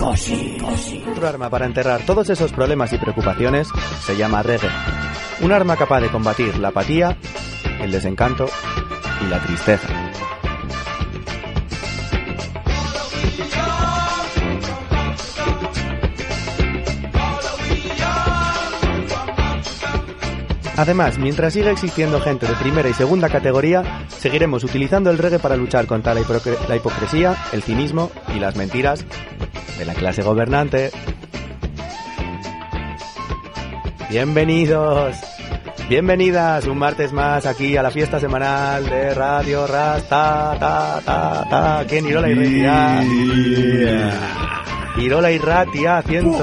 Otro arma para enterrar todos esos problemas y preocupaciones se llama reggae. Un arma capaz de combatir la apatía, el desencanto y la tristeza. Además, mientras siga existiendo gente de primera y segunda categoría, seguiremos utilizando el reggae para luchar contra la hipocresía, el cinismo y las mentiras de la clase gobernante. Bienvenidos, bienvenidas un martes más aquí a la fiesta semanal de Radio Rasta, aquí en Irola Irratia. Irola Irratia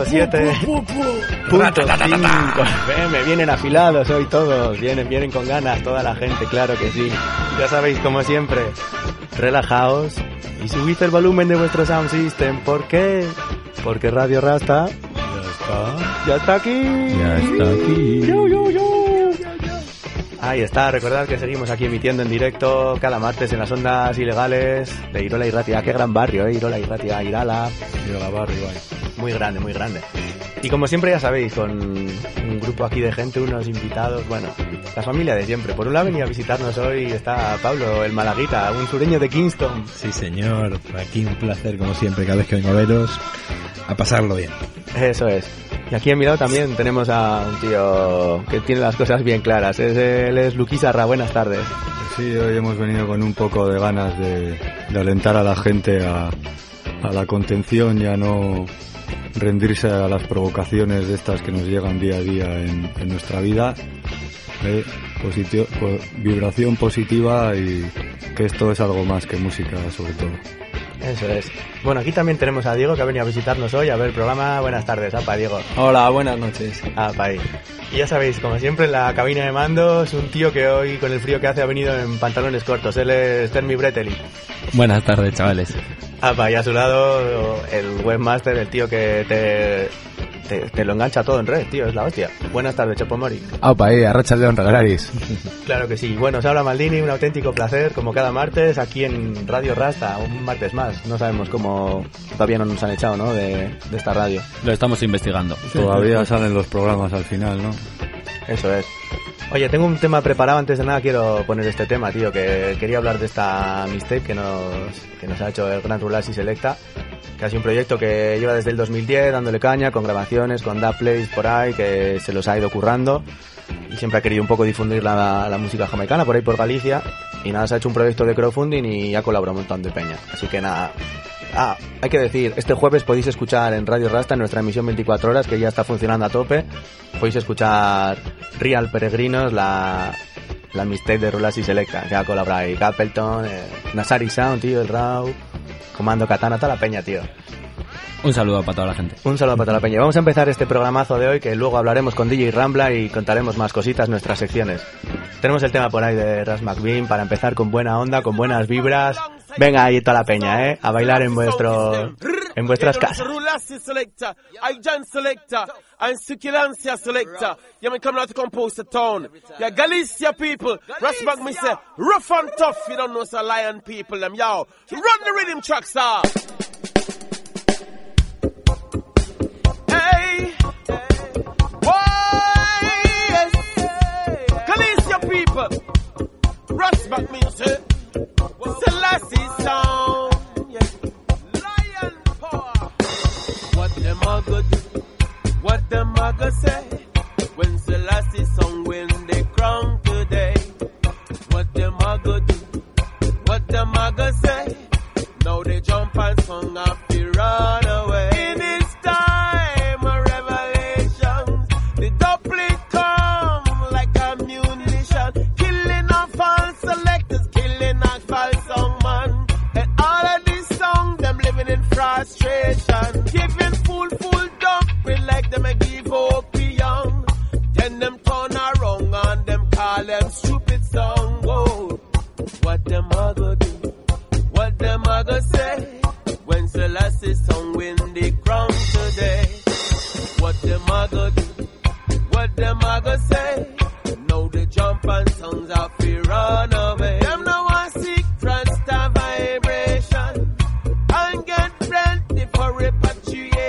107.5 FM. Vienen afilados hoy todos, vienen con ganas toda la gente, claro que sí. Ya sabéis, como siempre, relajaos y subid el volumen de vuestro sound system. ¿Por qué? Porque Radio Rasta ya está aquí. Ahí está, recordad que seguimos aquí emitiendo en directo cada martes en las ondas ilegales de Irola Irratia. Qué gran barrio, Irola Irratia, Irala barrio, muy grande, muy grande. Y como siempre ya sabéis, con un grupo aquí de gente, unos invitados, bueno, la familia de siempre. Por un lado venía a visitarnos hoy, está Pablo, el malaguita, un sureño de Kingston. Sí señor, aquí un placer como siempre, cada vez que vengo a veros, a pasarlo bien. Eso es. Y aquí a mi lado también tenemos a un tío que tiene las cosas bien claras. Él es Luqui Sarra, buenas tardes. Sí, hoy hemos venido con un poco de ganas de alentar a la gente a la contención y a no rendirse a las provocaciones de estas que nos llegan día a día en nuestra vida. Vibración positiva y que esto es algo más que música, sobre todo. Eso es. Bueno, aquí también tenemos a Diego que ha venido a visitarnos hoy a ver el programa. Buenas tardes, apa, Diego. Hola, buenas noches. Apa, ahí. Y ya sabéis, como siempre en la cabina de mandos, un tío que hoy con el frío que hace ha venido en pantalones cortos. Él es Termi Breteli. Buenas tardes, chavales. Apa, y a su lado el webmaster, el tío que te lo engancha todo en red, tío, es la hostia. Buenas tardes, Chopomori. Aupa, arracha león regalaris. Claro que sí. Bueno, os habla Maldini, un auténtico placer, como cada martes, aquí en Radio Rasta, un martes más. No sabemos cómo, todavía no nos han echado, ¿no?, de esta radio. Lo estamos investigando. Todavía salen los programas al final, ¿no? Eso es. Oye, tengo un tema preparado. Antes de nada quiero poner este tema, tío, que quería hablar de esta mixtape que nos ha hecho el Gran Rulasi Selecta, que ha sido un proyecto que lleva desde el 2010 dándole caña, con grabaciones, con dubplays por ahí, que se los ha ido currando y siempre ha querido un poco difundir la música jamaicana por ahí por Galicia, y nada, se ha hecho un proyecto de crowdfunding y ha colaborado un montón de peña, así que nada. Hay que decir, este jueves podéis escuchar en Radio Rasta, en nuestra emisión 24 horas, que ya está funcionando a tope, podéis escuchar Real Peregrinos, la mixtape de Rulasi Selecta, que ha colaborado ahí Capleton, Nasari Sound, tío, el Raw, Comando Katana, toda la peña, tío. Un saludo para toda la gente. Un saludo para toda la peña. Vamos a empezar este programazo de hoy, que luego hablaremos con DJ Rambla y contaremos más cositas, nuestras secciones. Tenemos el tema por ahí de Ras McBean para empezar con buena onda, con buenas vibras. Venga ahí toda la peña, a bailar en vuestras casas. Galicia people, Rasbag me say, rough and tough, you don't know so lion people, them, yo. Run the rhythm track, star. Hey, boy, yes. Galicia people, Rasbag me say, Selassie sound, yeah. Lion power. What them a go do? What them a go say? When Selassie song win the crown today. What them a go do? What them a go say? Now they jump and song off the run away. In this time of revelations, the doublet come like ammunition, killing our false selectors, killing our false song man. And all of these songs, them living in frustration, giving full dump, like them a give opium. Then them turn around and them call them stupid song. Whoa. What them a go do? What them a go say? When Selassie song win the crown today. What them a go do? What them a go say? Now they jump and songs off we run away. Them no want seek Rasta vibration and get plenty for repatriation.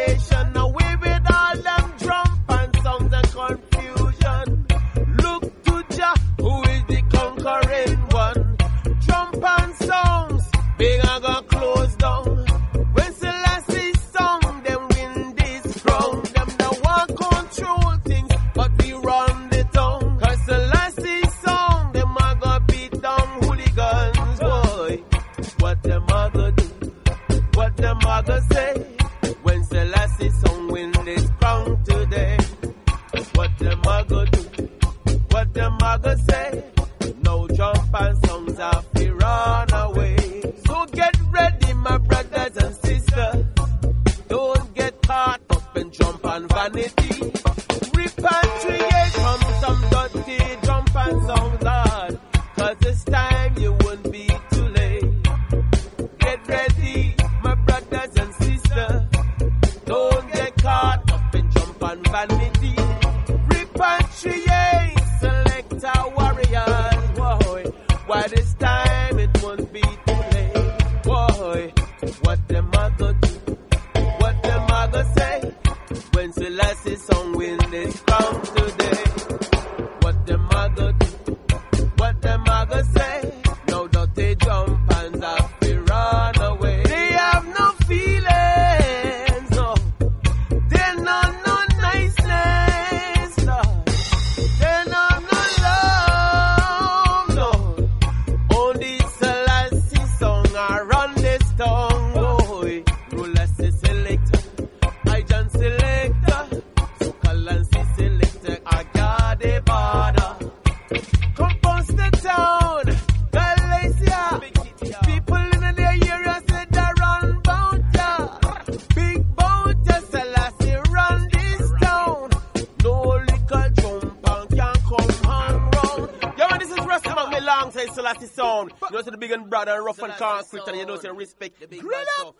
them a go say when Selassie song win this crown today? What them a go do? What them a go say? No jump and songs have to run away. So get ready, my brothers and sisters. Don't get caught up in jump and vanity. Repatriate from some dirty jump and songs, Lord. 'Cause this time you won't be too late. Get ready, my brothers and sisters. Don't get caught up in jump and vanity. Repatriate, select our warriors, boy. Why this time it won't be too late, boy. What them a go do? What them a go say when Selassie song win this crown today? What them a go do? What them a go say? No dirty jump and have to run away. They have no feelings, no. They know no niceness, no. They know no love, no. Only Selassie song I run this tongue, boy. Ruler say selector, I John selector. So Kalansi selector, I got the border. Compose the town, Galatia. People in the area said they run bouncer. Big bouncer, Selassie run this town. No liquor jump and can come and round. Yeah, man, this is Rasta me long say Selassie sound. You know, see the big and broad and rough and concrete, and you know, say respect. Green up.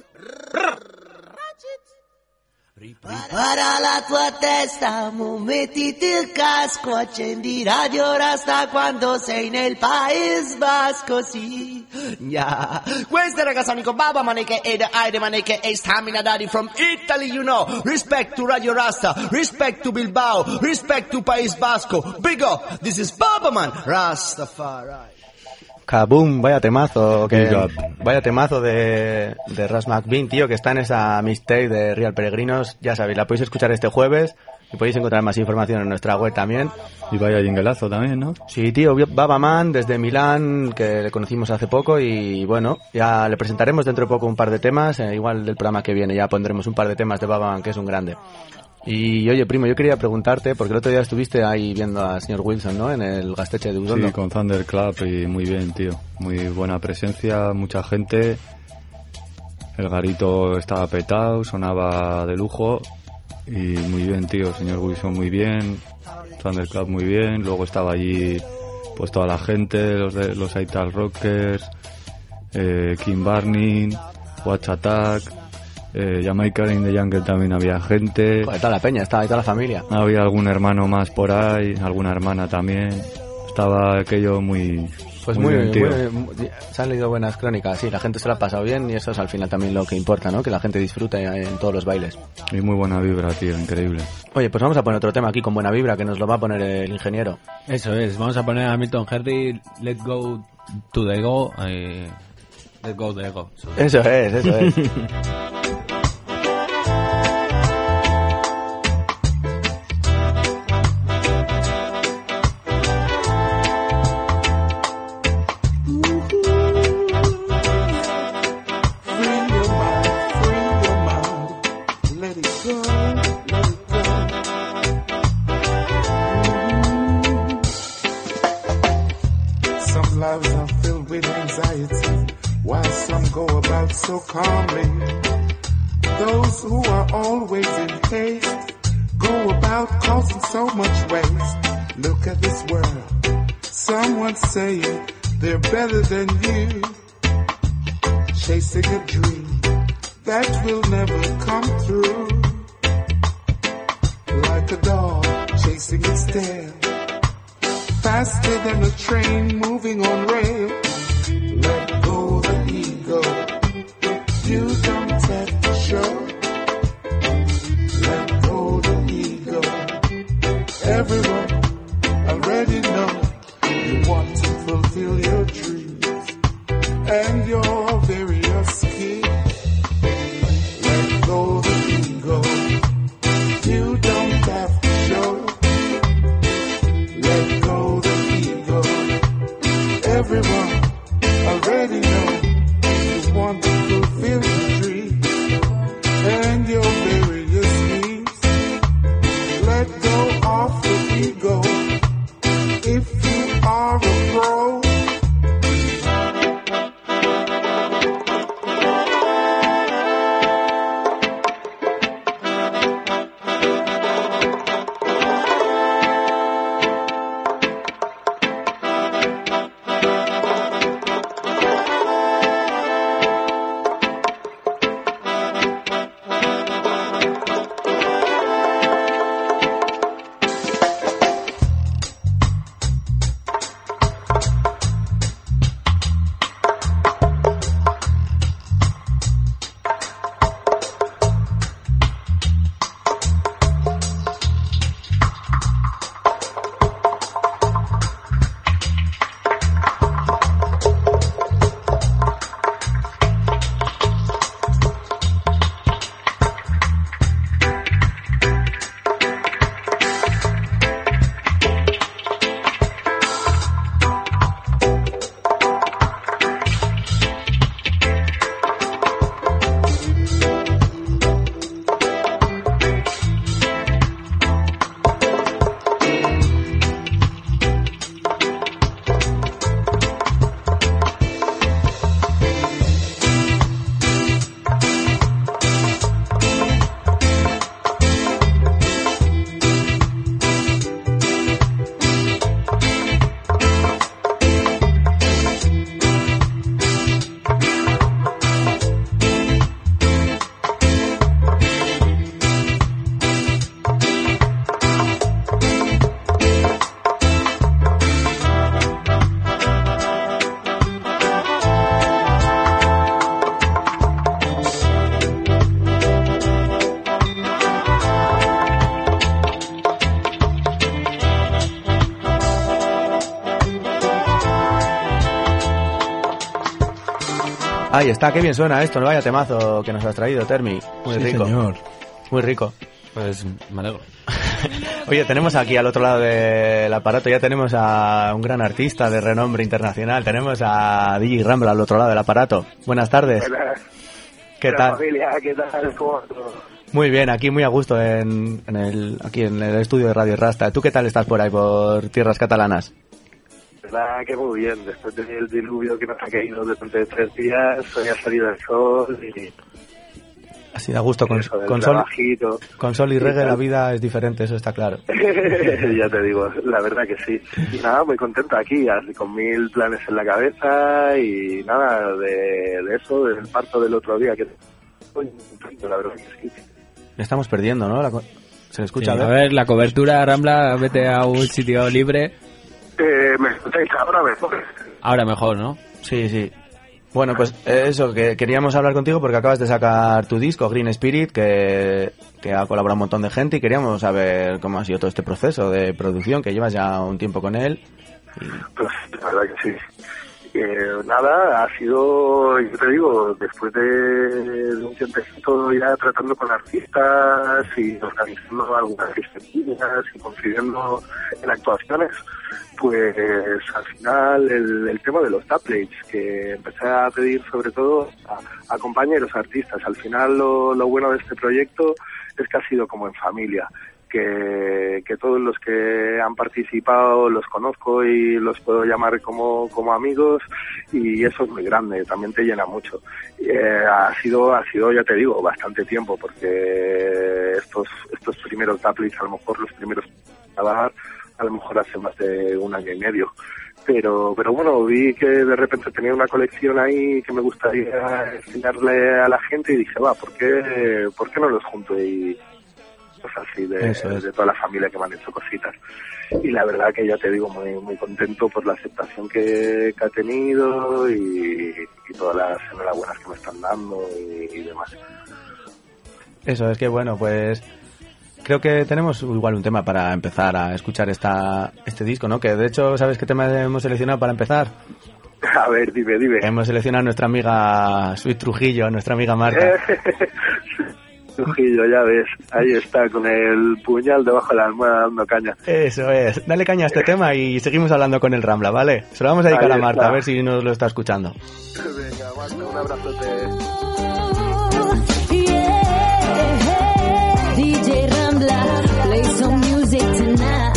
Para la tua testa, mettiti il casco, accendi Radio Rasta quando sei nel Paese Basco, sì. Yeah. Questa è ragazza Nico Baba Maneke e the Aide Maneke e Stamina Daddy from Italy, you know. Respect to Radio Rasta, respect to Bilbao, respect to País Basco. Big up, this is Baba Man, Rastafari. Kaboom, vaya temazo, vaya temazo de Ras McBean, tío, que está en esa mixtape de Real Peregrinos. Ya sabéis, la podéis escuchar este jueves y podéis encontrar más información en nuestra web también. Y vaya jinguelazo también, ¿no? Sí, tío, Baba Man desde Milán, que le conocimos hace poco, y bueno, ya le presentaremos dentro de poco un par de temas, igual del programa que viene ya pondremos un par de temas de Baba Man, que es un grande. Y oye, primo, yo quería preguntarte, porque el otro día estuviste ahí viendo al señor Wilson, ¿no? En el Gasteche de Udondo. Sí, con Thunder Club, y muy bien, tío. Muy buena presencia, mucha gente. El garito estaba petado, sonaba de lujo. Y muy bien, tío. Señor Wilson muy bien. Thunder Club muy bien. Luego estaba allí pues toda la gente, los Ital Rockers, King Barney, Watch Attack. Jamaica in the Jungle también había gente. Joder, toda la peña, estaba ahí toda la familia. Había algún hermano más por ahí, alguna hermana también. Estaba aquello muy... Pues muy se han leído buenas crónicas, sí, la gente se lo ha pasado bien y eso es al final también lo que importa, ¿no? Que la gente disfrute en todos los bailes. Y muy buena vibra, tío, increíble. Oye, pues vamos a poner otro tema aquí con buena vibra, que nos lo va a poner el ingeniero. Eso es, vamos a poner a Milton Herry, Let Go to the Ego, Let Go the Ego. Eso es. So calmly, those who are always in haste go about causing so much waste. Look at this world, someone saying they're better than you, chasing a dream that will never come true, like a dog chasing its tail, faster than a train moving on rails. Let go the ego, you don't have to show. Let go the ego. Everyone already know you want to fulfill your dreams and your various schemes. Let go the ego. You don't have to show. Let go the ego. Everyone already know you want to fulfill your dreams Ahí está, qué bien suena esto, no vaya temazo que nos has traído, Termi. Muy Sí, rico. señor. Muy rico. Pues me alegro. Oye, tenemos aquí al otro lado del aparato, ya tenemos a un gran artista de renombre internacional, tenemos a DJ Rambla al otro lado del aparato. Buenas tardes. Buenas. ¿Qué Hola, tal? familia, ¿qué tal? ¿Cómo va todo? Muy bien, aquí muy a gusto aquí en el estudio de Radio Rasta. ¿Tú qué tal estás por ahí, por tierras catalanas? verdad que muy bien, después del diluvio que nos ha caído durante 3 días, hoy ha salido el sol y... Así da gusto, con sol y reggae la vida es diferente, eso está claro. Ya te digo, la verdad que sí. Y nada, muy contento aquí, con 1000 planes en la cabeza y nada, de eso, del parto del otro día, que muy contento, la verdad que sí. Le estamos perdiendo, ¿no? ¿Se le escucha? Sí, a ver, la cobertura, Rambla, vete a un sitio libre. ¿Me escucháis ahora mejor? Ahora mejor, ¿no? Sí, sí. Bueno, pues eso, que queríamos hablar contigo porque acabas de sacar tu disco, Green Spirit, que ha colaborado un montón de gente y queríamos saber cómo ha sido todo este proceso de producción, que llevas ya un tiempo con él. Pues la verdad que sí. Nada, ha sido, yo te digo, después de un tiempecito ya tratando con artistas y organizando algunas festividades y coincidiendo en actuaciones, pues al final el tema de los tablets, que empecé a pedir sobre todo a compañeros artistas. Al final lo bueno de este proyecto es que ha sido como en familia. Que todos los que han participado los conozco y los puedo llamar como amigos, y eso es muy grande, también te llena mucho. Ha sido, ya te digo, bastante tiempo, porque estos primeros tablets, a lo mejor los primeros a lo mejor hace más de 1 año y medio. Pero bueno, vi que de repente tenía una colección ahí que me gustaría enseñarle a la gente y dije, ¿por qué no los junto? Y así de toda la familia que me han hecho cositas, y la verdad que ya te digo, muy muy contento por la aceptación que ha tenido y todas las enhorabuenas que me están dando y demás. Eso es que bueno, pues creo que tenemos igual un tema para empezar a escuchar este disco, ¿no? Que de hecho, ¿sabes qué tema hemos seleccionado para empezar? A ver, dime. Hemos seleccionado a nuestra amiga Sweet Trujillo, a nuestra amiga Marta. Trujillo, ya ves, ahí está, con el puñal debajo de la almohada dando caña. Eso es, dale caña a este tema y seguimos hablando con el Rambla, ¿vale? Se lo vamos a dedicar a Marta, a ver si nos lo está escuchando. Venga, Marta, un abrazote. DJ Rambla, play some music tonight.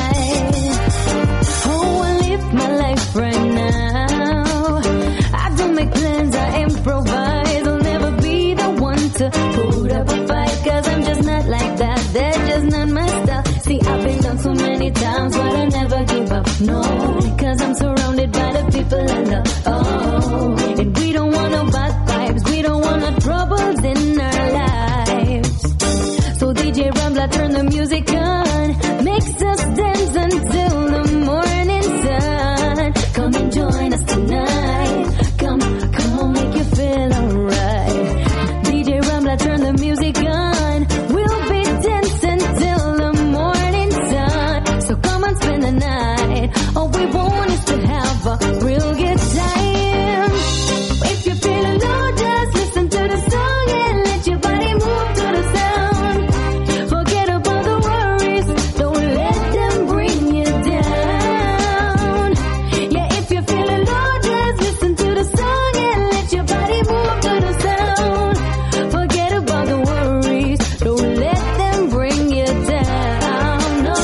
Oh, I live my life right now. I don't make plans, I improvise. I'll never be the one to put up a fight, cause I'm just not like that. That's just not my style. See, I've been down so many times, but I never give up, no. Cause I'm surrounded by the people I love, oh. And we don't want no bad vibes, we don't want no troubles in our lives. So DJ Rambla, turn the music on, makes us dance until the morning sun. Come and join us tonight, come on, make you feel alright. DJ Rambla, turn the music on, we'll be dancing till the morning sun. So come on, spend the night, all we want is to have a real good time. If you're feeling low, just listen to the song and let your body move to the sound. Forget about the worries, don't let them bring you down. Yeah, if you're feeling low, just listen to the song and let your body move to the sound. Forget about the worries, don't let them bring you down. No,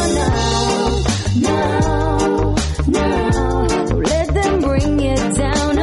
don't let them bring you down.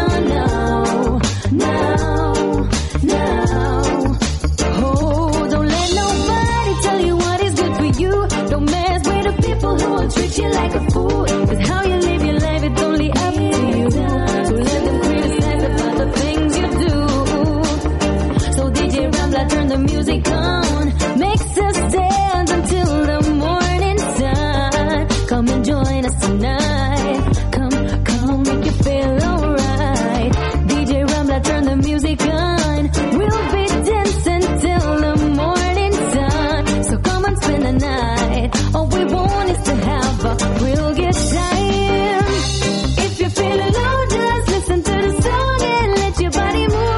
No. Oh, don't let nobody tell you what is good for you. Don't mess with the people who will treat you like a fool. Cause how you live your life, it's only up to you. So let them criticize about the things you do. So DJ Rambla, turn the music on, makes us dance until the morning sun. Come and join us tonight, come make you feel alright. DJ Rambla, turn the music on, we'll be dancing till the morning sun. So come and spend the night, all we want is to have a real good time. If you're feeling low, just listen to the song and let your body move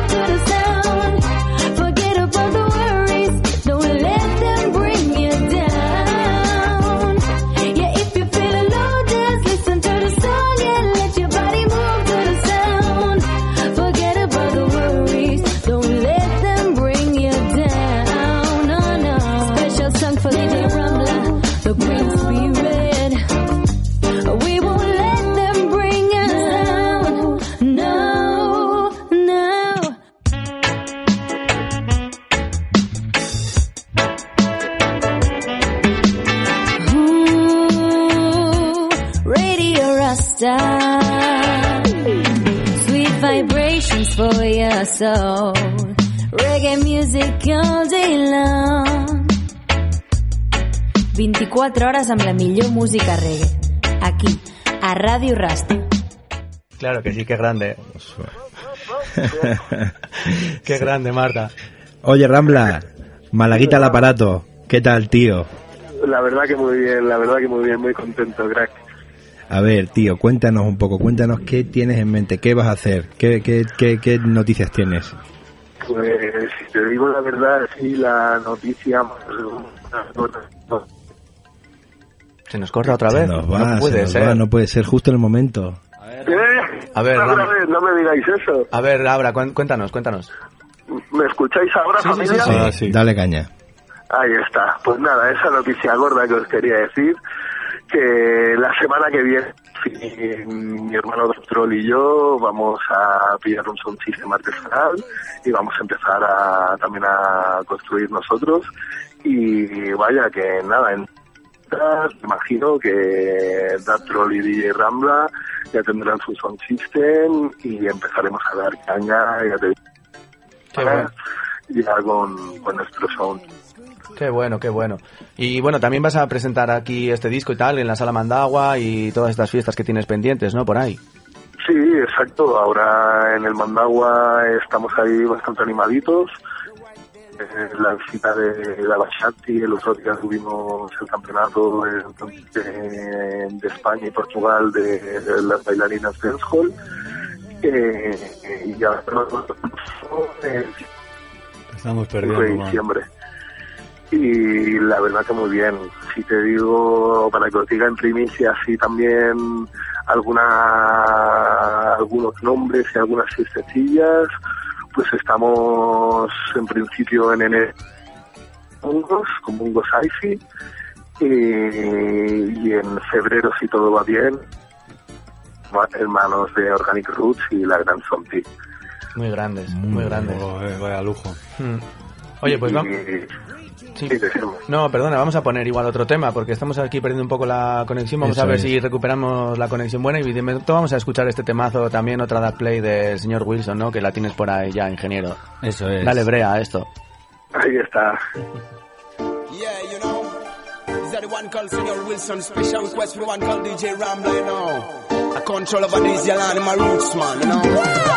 Rasta. Sweet vibrations for your soul. Reggae music all day long. 24 hores amb la millor música reggae. Aquí, a Ràdio Rasta. Claro que sí, qué grande. Qué grande, Marta. Oye, Rambla, Malaguita al aparato. ¿Qué tal, tío? La verdad que muy bien, muy contento, crack. A ver, tío, cuéntanos un poco, cuéntanos qué tienes en mente, qué vas a hacer, qué noticias tienes. Pues, si te digo la verdad, sí, la noticia... ¿Se nos corta otra vez? No puede ser. No puede ser, justo en el momento. A ver, no me digáis eso. A ver, Abra, cuéntanos. ¿Me escucháis ahora, familia? Sí. Dale caña. Ahí está. Pues nada, esa noticia gorda que os quería decir, que la semana que viene mi hermano Doctor y yo vamos a pillar un sound system artesanal y vamos a empezar también a construir nosotros. Y vaya que nada, me imagino que Dark Troll y DJ Rambla ya tendrán su sound system y empezaremos a dar caña, ya te digo, ya con nuestro sound. Qué bueno. Y bueno, también vas a presentar aquí este disco y tal en la Sala Mandagua y todas estas fiestas que tienes pendientes, ¿no? Por ahí. Sí, exacto. Ahora en el Mandagua estamos ahí bastante animaditos. La visita de la Bachati, el otro día tuvimos el campeonato de España y Portugal de las bailarinas dancehall. Y ya estamos perdiendo en diciembre. Y la verdad que muy bien. Si te digo, para que os diga en primicia, así también algunos nombres y algunas fiestecillas, pues estamos en principio en enero con Mungos Hi-Fi y en febrero, si todo va bien, en manos de Organic Roots y la Gran Zombie. Muy grandes. Vaya lujo. Oye, pues vamos. Sí. No, perdona, vamos a poner igual otro tema porque estamos aquí perdiendo un poco la conexión. Vamos a ver si recuperamos la conexión buena y de momento vamos a escuchar este temazo también, otra Dark Play del señor Wilson, ¿no? Que la tienes por ahí ya, ingeniero. Eso es. Dale brea a esto. Ahí está. Yeah, you know, is that the one called Señor Wilson? Special request for the one called DJ Rambla, you know. I control over these yellow in my roots, man, you know.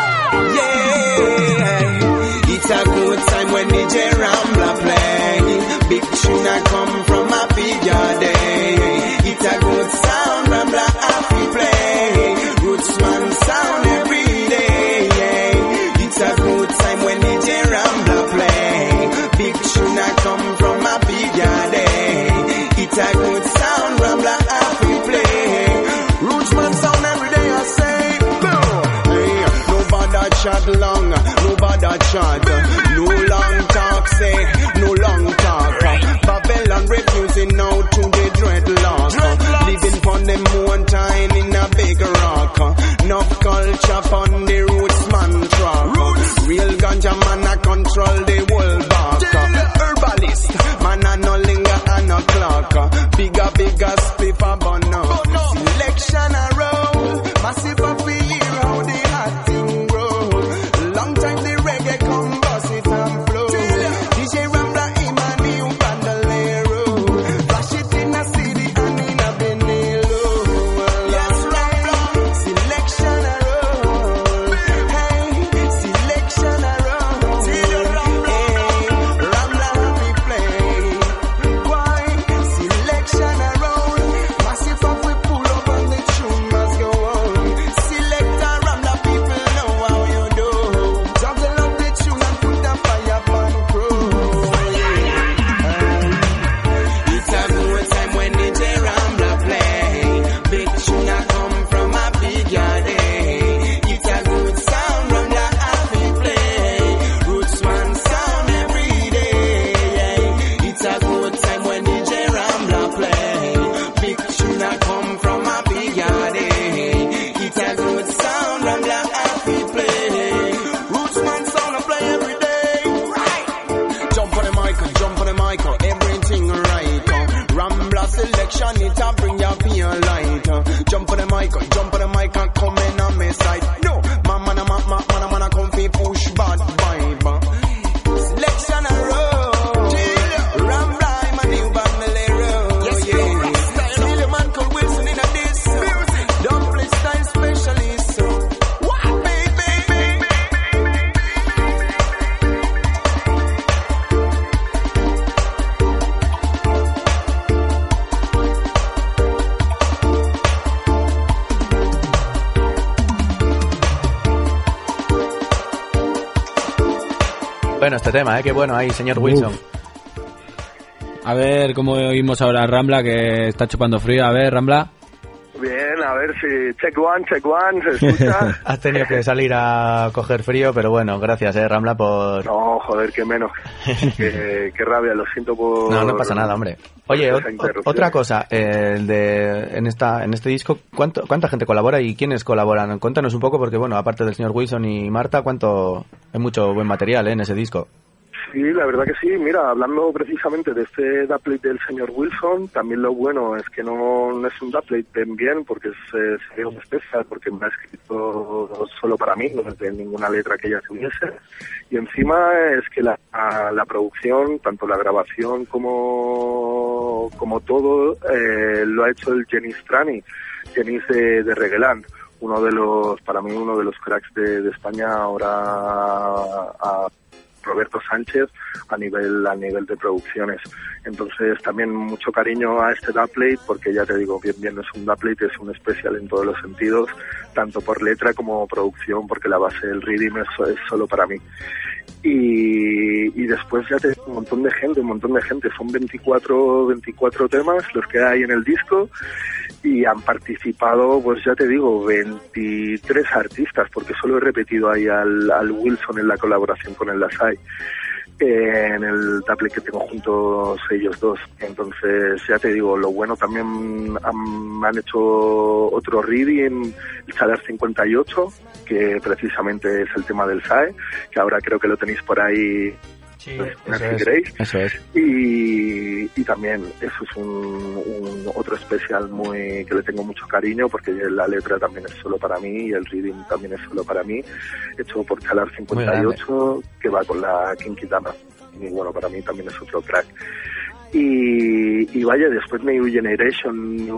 Yeah, it's a good time when DJ Rambla play. Big tune I come from a big yard day. It's a good sound, Rambla happy play. Rootsman sound every day, yeah. It's a good time when DJ Rambla play. Big tune I come from a big yard day. It's a good sound, Rambla happy play. Rootsman sound every day, I say, boom. Hey, no bother chat long, no bother chat. No long talk, say, no long talk. Babylon refusing now to the dreadlock. Living for them one time in a big rock. Enough culture on the roots mantra. Real ganja man a control the world back. Herbalist, man a no linger and no clock. Bigger spliff a bun. Selection a roll. Massive up here how the hot thing grow. Long time the reggae come bust it and flow. DJ Rambla him a new bandolero. Flash it in a city and in a Benelo. Yes, Rambla, selection a roll. Hey, selection a roll. Hey, Rambla happy play. Why? Selection a roll. Massive up we pull up and the tune must go on. Select a Rambla, people know how you do. Juggle up the tune and put the fire on crew. It's a good time when DJ Rambla play. Big tune a come from a big yard. It's a good sound, Rambla happy play. Rootsman sound every day. It's a good time when DJ Rambla play. Big tune a come from a big yard. It's a good sound, Rambla happy play. Rootsman sound a play every day. Right. Jump on the mic, everything right. Rambla selection, it a bring your feel light. Jump on the mic, este tema, qué bueno ahí, señor Wilson. A ver cómo oímos ahora a Rambla, que está chupando frío. A ver, Rambla. Bien, a ver si... Check one, ¿se escucha? Has tenido que salir a coger frío, pero bueno, gracias, Rambla, por... No, joder, qué menos. Qué rabia, lo siento por... No pasa nada, hombre. Oye, otra cosa, en este disco, ¿cuánta gente colabora y quiénes colaboran? Cuéntanos un poco, porque bueno, aparte del señor Wilson y Marta, hay mucho buen material en ese disco. Sí, la verdad que sí. Mira, hablando precisamente de este dubplate del señor Wilson, también lo bueno es que no es un dubplate bien, porque sería un especial, porque me ha escrito solo para mí, no es de ninguna letra que ella tuviese. Y encima es que la producción, tanto la grabación como todo, lo ha hecho el Jenis Trani, Jenis de Reggaeland, para mí uno de los cracks de España ahora Roberto Sánchez a nivel de producciones. Entonces también mucho cariño a este dubplate, porque ya te digo, bien no es un dubplate, es un especial en todos los sentidos, tanto por letra como producción, porque la base del rhythm es solo para mí. Y después ya te digo, un montón de gente, son 24 temas los que hay en el disco, y han participado, pues ya te digo, 23 artistas, porque solo he repetido ahí al Wilson en la colaboración con el Lasai, en el dubplate que tengo juntos ellos dos. Entonces ya te digo, lo bueno, también han hecho otro reading, el Salar 58, que precisamente es el tema del SAE, que ahora creo que lo tenéis por ahí. Sí, eso es. Y también eso es un otro especial que le tengo mucho cariño, porque la letra también es solo para mí y el reading también es solo para mí, hecho por Chalar 58, que va con la Kinky Dama, y bueno, para mí también es otro crack. Y vaya, después New Generation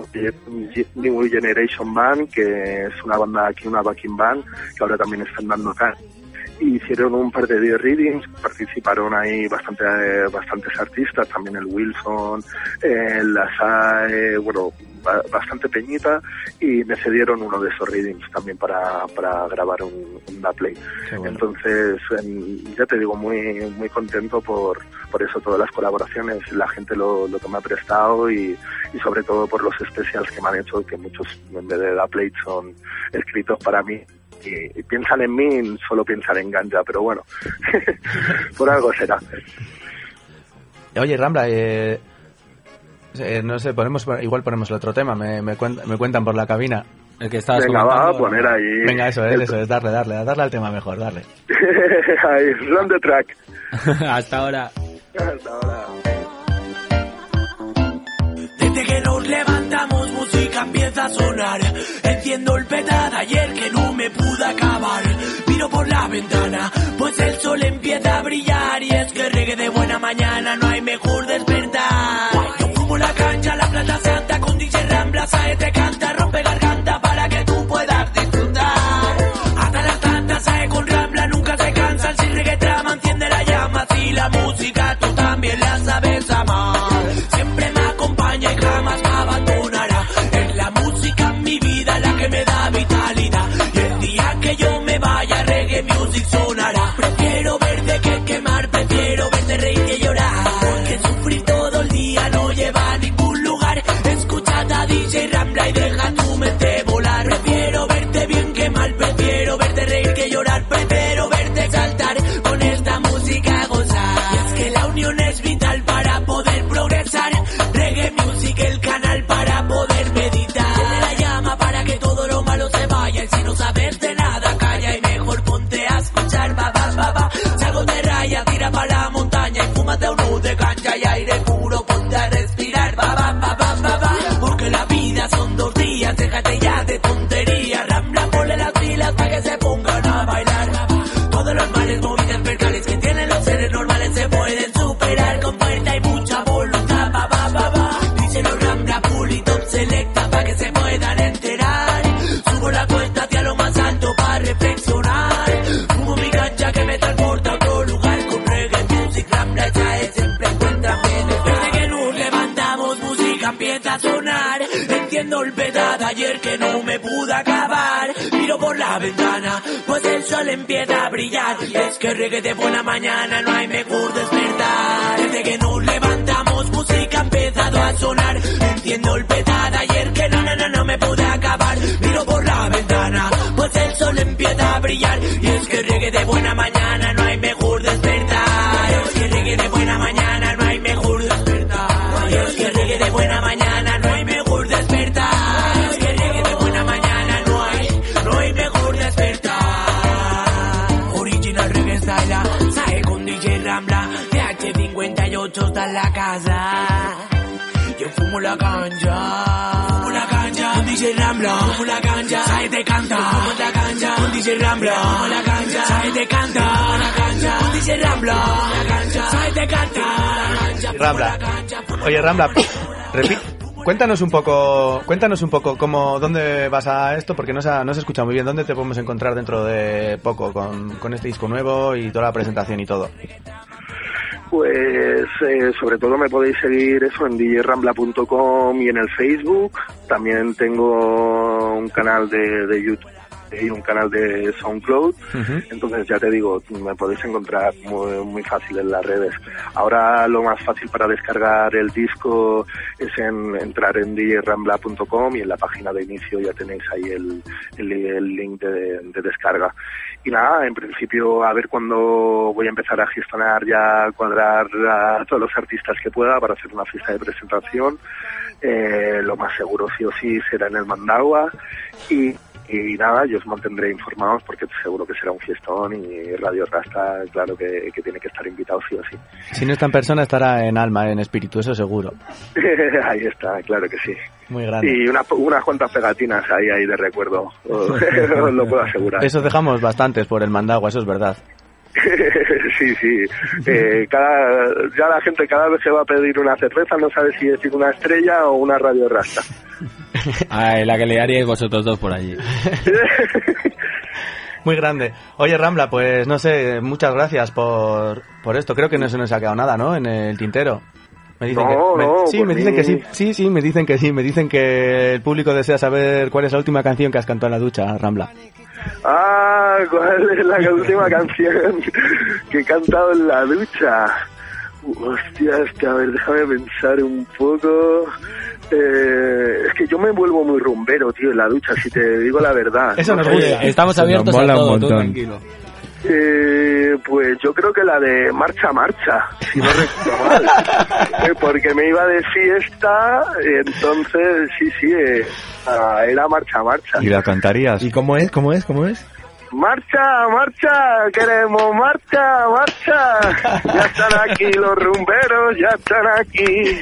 Band, que es una banda aquí, una backing band, que ahora también están dando acá. Hicieron un par de readings, participaron ahí bastantes artistas, también el Wilson, el Lasai, bueno, bastante peñita, y me cedieron uno de esos readings también para grabar un dubplate. Bueno. Entonces, ya te digo, muy contento por eso, todas las colaboraciones, la gente lo que me ha prestado y sobre todo por los especials que me han hecho, que muchos en vez de dubplates son escritos para mí. Y piensan en mí, solo piensan en ganja, pero bueno, por algo será. Oye, Rambla, no sé, igual ponemos el otro tema, me cuentan por la cabina. El que estabas Venga, va a poner ahí. Venga, eso es, darle al tema mejor, darle. Ahí, run the track. Hasta ahora. Desde que nos levantamos, música empieza a sonar. Enciendo el peta de ayer que no me pude acabar. Miro por la ventana, pues el sol empieza a brillar. Y es que reggae de buena mañana, no hay mejor despertar. Yo fumo la cancha, la plata santa, con DJ Rambla, Sae te canta, rompe garganta para que tú puedas disfrutar. Hasta las tantas, Sae con Rambla, nunca se cansa. El sin reggae trama, enciende la llama. Si la música tú también la sabes amar, siempre me acompaña y jamás me abandonará. Es la música en mi vida la que me da vitalidad, y el día que yo me vaya, reggae music sonará. Prefiero verte que quemar, prefiero verte reír que llorar, porque sufrir todo el día no lleva a ningún lugar. Escúchate a DJ Rambla y deja tu mente volar. Prefiero verte bien que mal, prefiero verte reír que llorar, prefiero verte saltar, con esta música gozar. Y es que la unión es vital para poder progresar. Reggae Music, el canal para poder meditar. Tiene la llama para que todo lo malo se vaya, y si no sabes de nada, calla y mejor ponte a escuchar. Va. Salgo de raya, tira pa' la montaña y fúmate uno de cancha y aire puro, ponte a respirar. Va. Porque la vida son 2 días, déjate ya de tonterías. Rambla, ponle las pilas para que se pongan a bailar. Todos los males, movidas, percales que tienen los seres normales se pueden superar con fuerza y mucha voluntad. Va. Díselo Rambla, Puli, Top Selecta pa' que se puedan enterar. Subo la cuesta hacia lo más alto para reflexionar. Fumo mi cancha que me transporta a otro lugar. Con reggae music, Rambla ya siempre encuentra bienestar. Desde que nos levantamos, música empieza a sonar. Entiendo el peta de ayer que no me pude acabar. Miro por por la ventana, pues el sol empieza a brillar. Y es que reggae de buena mañana, no hay mejor despertar. Desde que nos levantamos, música ha empezado a sonar. Entiendo el petada ayer que no me pude acabar. Miro por la ventana, pues el sol empieza a brillar. Y es que reggae de buena mañana, no hay mejor despertar. Es que reggae de buena mañana, no hay mejor despertar. Es que reggae de buena mañana, no hay mejor despertar. Es que reggae de buena mañana, no hay mejor despertar. Original reggae style, sae con DJ Rambla, TH58 está en la casa. Yo fumo la ganja, con DJ Rambla, fumo la ganja, sae te canta, fumo la ganja, con DJ Rambla, fumo la ganja, sae te canta, la ganja, con DJ Rambla, la ganja, sae te canta, Rambla. Oye, Rambla, cuéntanos un poco cómo, dónde vas a esto, porque no se ha escuchado muy bien. ¿Dónde te podemos encontrar dentro de poco con este disco nuevo y toda la presentación y todo? Pues sobre todo me podéis seguir eso en djrambla.com y en el Facebook. También tengo un canal de YouTube y un canal de SoundCloud. Entonces ya te digo, me podéis encontrar muy fácil en las redes. Ahora lo más fácil para descargar el disco es entrar en djrambla.com y en la página de inicio ya tenéis ahí el link de descarga. Y nada, en principio a ver cuándo voy a empezar a gestionar, ya cuadrar a todos los artistas que pueda para hacer una fiesta de presentación. Lo más seguro sí o sí será en el Mandagua y nada, yo os mantendré informados porque seguro que será un fiestón y Radio Rasta, claro que tiene que estar invitado sí o sí. Si no está en persona, estará en alma, en espíritu, eso seguro. Ahí está, claro que sí. Muy grande. Y unas cuantas pegatinas ahí de recuerdo, os lo puedo asegurar. Eso dejamos bastantes por el Mandagua, eso es verdad. Sí. Ya la gente cada vez que va a pedir una cerveza no sabe si decir una Estrella o una Radio Rasta. Ay, la que le haríais vosotros dos por allí. Muy grande. Oye, Rambla, pues no sé, muchas gracias por esto. Creo que no se nos ha quedado nada, ¿no? En el tintero. Me dicen me dicen que sí. Sí, me dicen que sí. Me dicen que el público desea saber cuál es la última canción que has cantado en la ducha, Rambla. Ah, ¿cuál es la última canción que he cantado en la ducha? Hostia, a ver, déjame pensar un poco. Es que yo me vuelvo muy rumbero, tío, en la ducha, si te digo la verdad. Eso nos gusta. Estamos abiertos a todo, tú tranquilo. Pues yo creo que la de Marcha, si no recuerdo mal. Porque me iba de fiesta, entonces sí, era Marcha. ¿Y la cantarías? ¿Y cómo es? Marcha, queremos marcha. Ya están aquí los rumberos, ya están aquí.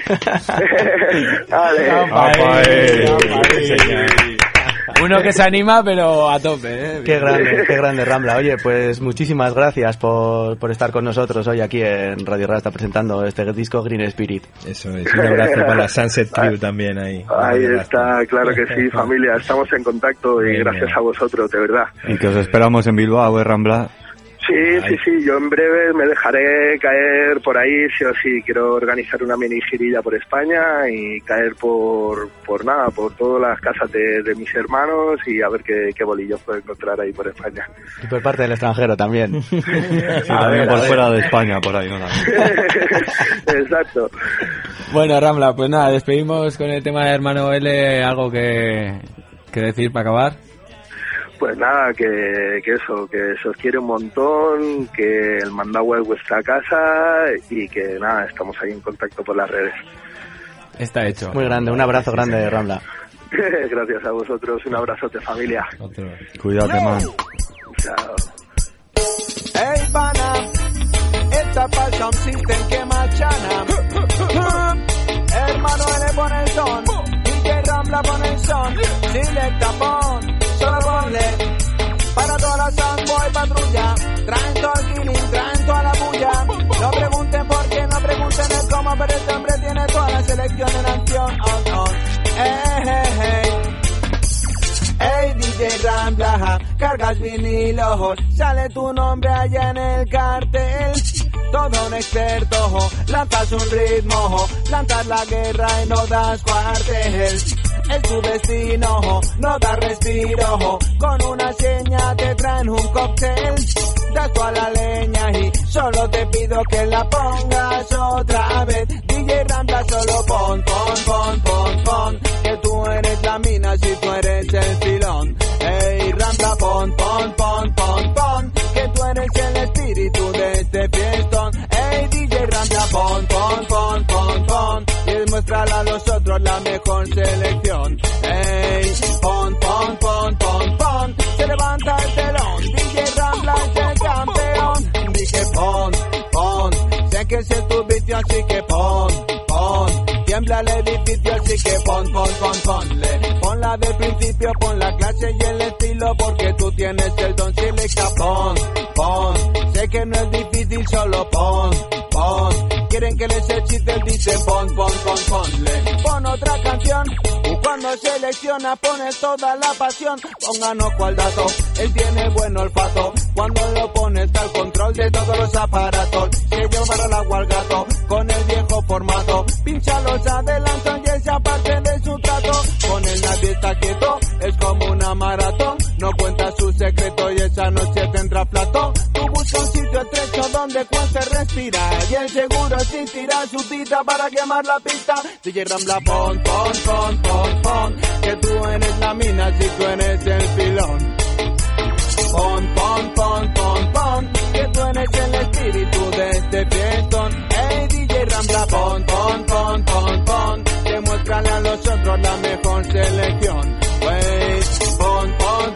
Uno que se anima, pero a tope, ¿eh? Qué grande, Rambla. Oye, pues muchísimas gracias por estar con nosotros hoy aquí en Radio Rasta presentando este disco Green Spirit. Eso es, un abrazo para la Sunset Crew también ahí. Ahí está, claro que sí, familia, estamos en contacto y gracias a vosotros, de verdad. Y que os esperamos en Bilbao, Rambla. Sí, yo en breve me dejaré caer por ahí, sí o sí, quiero organizar una mini girilla por España y caer por todas las casas de mis hermanos y a ver qué bolillos puedo encontrar ahí por España. Y por parte del extranjero también. Sí, también por fuera de España, por ahí, ¿no? Exacto. Bueno, Rambla, pues nada, despedimos con el tema de Hermano L, algo que decir para acabar. Pues nada, que eso, que se os quiere un montón, que el Mandagua es vuestra casa y que nada, estamos ahí en contacto por las redes. Está hecho. Muy grande, un abrazo grande, Rambla. Gracias a vosotros, un abrazote, familia. Cuídate, man. Chao. Hey, pana, esta pa'l system que machana. Hermano, le pone el son, DJ Rambla pone el son, Selecta pon, solo ponle. Para toda la Sandboy patrulla, traen todo el killing, traen toda la bulla. No pregunten por qué, no pregunten el cómo, pero este hombre tiene toda la selección en acción. Hey DJ Rambla, cargas vinilos, sale tu nombre allá en el cartel. Todo un experto, lanzas un ritmo, lanzas la guerra y no das cuartel. es tu destino, no da respiro. Con una seña te traen un cóctel, das tú a la leña y solo te pido que la pongas otra vez. DJ Rambla, solo pon, que tú eres la mina si tú eres el filón. Ey, Rambla, pon, que tú eres el espíritu de este fiestón. Ey, DJ Rambla, pon, y demuéstrale a los otros la mejor selección. Ey, pon, se levanta el telón. DJ Rambla es el campeón. Dije pon, sé que ese es tu vicio, así que pon, tiembla el edificio, así que ponle. Ponla del principio, pon la clase y el estilo, porque tú tienes el don. Selecta, pon, sé que no es difícil, solo pon. Quieren que les hechite el dice ponle. Pon otra canción, cuando selecciona pones toda la pasión. Pónganos cual dato, él tiene buen olfato. Cuando lo pones está al control de todos los aparatos. Se llevará el agua al gato con el viejo formato. Pincha los adelantos y esa parte de su trato. Con él nadie está quieto, es como una maratón. No cuenta su secreto y esa noche tendrá plato. Tú busca un sitio estrecho donde cueste respirar, y el seguro existirá su cita para quemar la pista. DJ Rambla, pon, que tú eres la mina si tú eres el filón. Pon, que tú eres el espíritu de este fiestón. Ey, DJ Rambla, pon, demuéstrale a los otros la mejor selección. Pues, pon,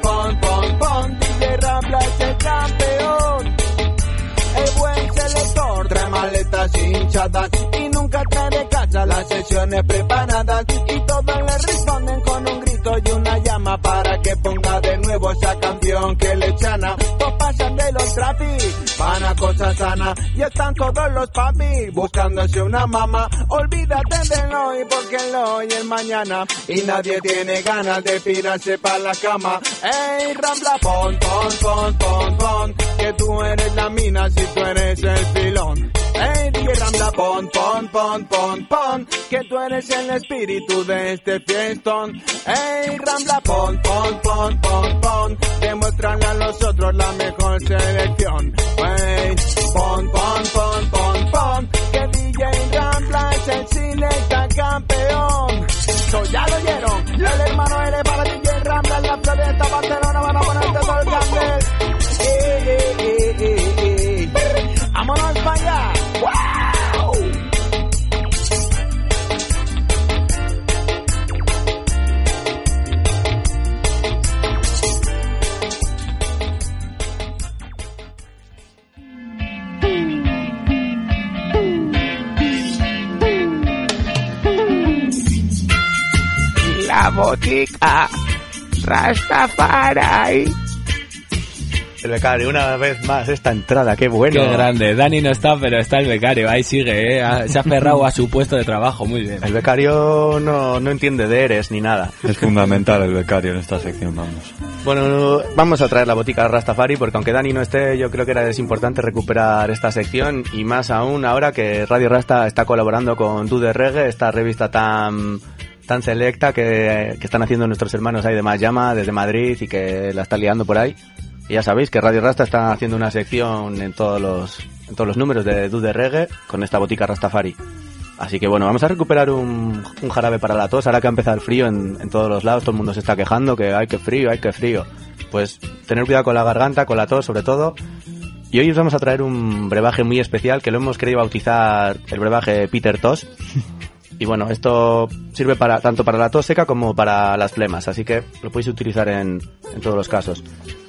DJ Rambla es el campeón. El buen selector trae maletas hinchadas y nunca trae de casa las sesiones preparadas. Y todos le responden con un grito y una llama para que ponga de nuevo esa canción que le chana. Todos pasan de los trapis, van a cosa sana, y están todos los papis buscándose una mamá. Olvídate del hoy porque el hoy es mañana y nadie tiene ganas de pirarse para la cama. Ey, Rambla, pon, que tú eres la mina si tú eres el filón. Ey, DJ Rambla, pon, que tú eres el espíritu de este fiestón. Ey, Rambla, pon, demuéstrale a los otros la mejor selección. Ey, pon, que DJ Rambla es el selecta campeón. So, ya lo oyeron, el hermano L para DJ Rambla en la Floresta, Barcelona, van a ponerte todo el candel. Vámonos para allá. ¡Wow! La botica Rastafari. El becario, una vez más esta entrada, qué bueno. Qué grande. Dani no está, pero está el becario, ahí sigue, se ha aferrado a su puesto de trabajo, muy bien. El becario no entiende de eres ni nada. Es fundamental el becario en esta sección, vamos. Bueno, vamos a traer la botica Rastafari, porque aunque Dani no esté, yo creo que es importante recuperar esta sección, y más aún ahora que Radio Rasta está colaborando con Do The Reggae, esta revista tan selecta que están haciendo nuestros hermanos ahí de Más Llama, desde Madrid, y que la están liando por ahí. Y ya sabéis que Radio Rasta está haciendo una sección en todos los números de Do The Reggae con esta botica Rastafari. Así que bueno, vamos a recuperar un jarabe para la tos, ahora que ha empezado el frío en todos los lados, todo el mundo se está quejando que hay que frío. Pues tener cuidado con la garganta, con la tos sobre todo. Y hoy os vamos a traer un brebaje muy especial que lo hemos querido bautizar el brebaje Peter Tos. Y bueno, esto sirve tanto para la tos seca como para las flemas, así que lo podéis utilizar en todos los casos.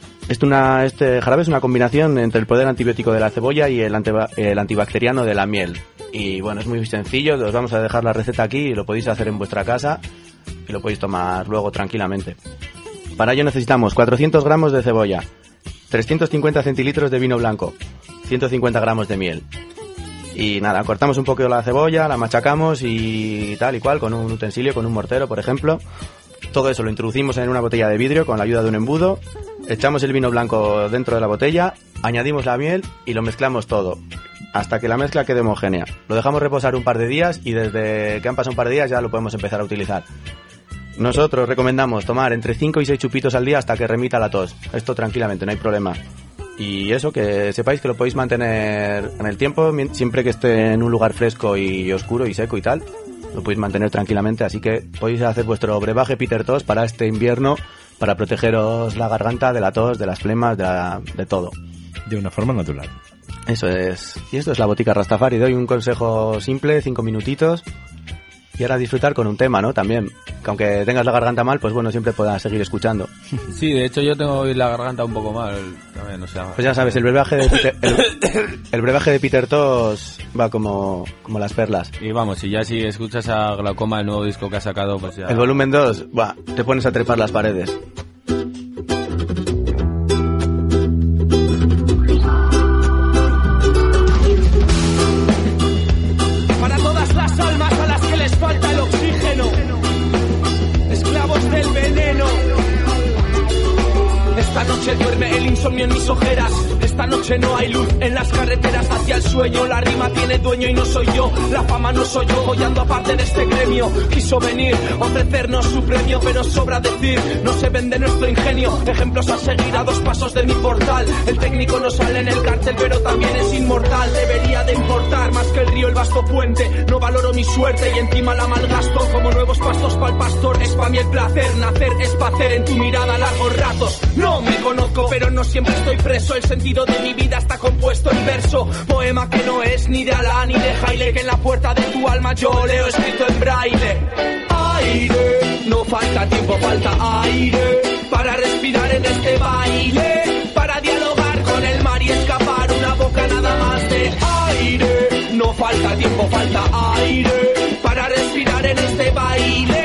Este jarabe es una combinación entre el poder antibiótico de la cebolla y el antibacteriano de la miel. Y bueno, es muy sencillo, os vamos a dejar la receta aquí y lo podéis hacer en vuestra casa y lo podéis tomar luego tranquilamente. Para ello necesitamos 400 gramos de cebolla, 350 centilitros de vino blanco, 150 gramos de miel. Y nada, cortamos un poco la cebolla, la machacamos y tal y cual con un utensilio, con un mortero por ejemplo. Todo eso lo introducimos en una botella de vidrio con la ayuda de un embudo, echamos el vino blanco dentro de la botella, añadimos la miel y lo mezclamos todo, hasta que la mezcla quede homogénea. Lo dejamos reposar un par de días y desde que han pasado un par de días ya lo podemos empezar a utilizar. nosotros recomendamos tomar entre 5 y 6 chupitos al día hasta que remita la tos. Esto tranquilamente, no hay problema. Y eso, que sepáis que lo podéis mantener en el tiempo, siempre que esté en un lugar fresco y oscuro y seco y tal, lo podéis mantener tranquilamente, así que podéis hacer vuestro brebaje Peter Tos para este invierno, para protegeros la garganta de la tos, de las flemas, de todo. De una forma natural. Eso es. Y esto es la Botica Rastafari. Doy un consejo simple, 5 minutitos. Y ahora disfrutar con un tema, ¿no? También. Que aunque tengas la garganta mal, pues bueno, siempre puedas seguir escuchando. Sí, de hecho yo tengo hoy la garganta un poco mal. También, o sea, pues ya sabes, el brebaje de Peter, el brebaje de Peter Tos va como las perlas. Y vamos, si escuchas a Glaucoma, el nuevo disco que ha sacado, pues ya... El volumen 2, te pones a trepar las paredes. Para todas las almas a las que les falta el oxígeno, esclavos del veneno. Esta noche duerme el insomnio en mis ojeras. Esta noche no hay luz en las carreteras hacia el sueño. La rima tiene dueño y no soy yo. La fama no soy yo, follando aparte de este gremio. Quiso venir, ofrecernos su premio, pero sobra decir, no se vende nuestro ingenio. Ejemplos a seguir a 2 pasos de mi portal. El técnico no sale en el cartel, pero también es inmortal. Debería de importar más que el río, el vasto puente. No valoro mi suerte y encima la malgasto como nuevos pastos pa'l pastor. Es pa' mí el placer, nacer es pa' hacer en tu mirada largos ratos. No me conozco, pero no siempre estoy preso. El sentido de mi vida está compuesto en verso. Poema que no es ni de Alá ni de Haile, que en la puerta de tu alma yo leo escrito en braille. Aire, no falta tiempo, falta aire para respirar en este baile, para dialogar con el mar y escapar una boca nada más de aire. No falta tiempo, falta aire para respirar en este baile.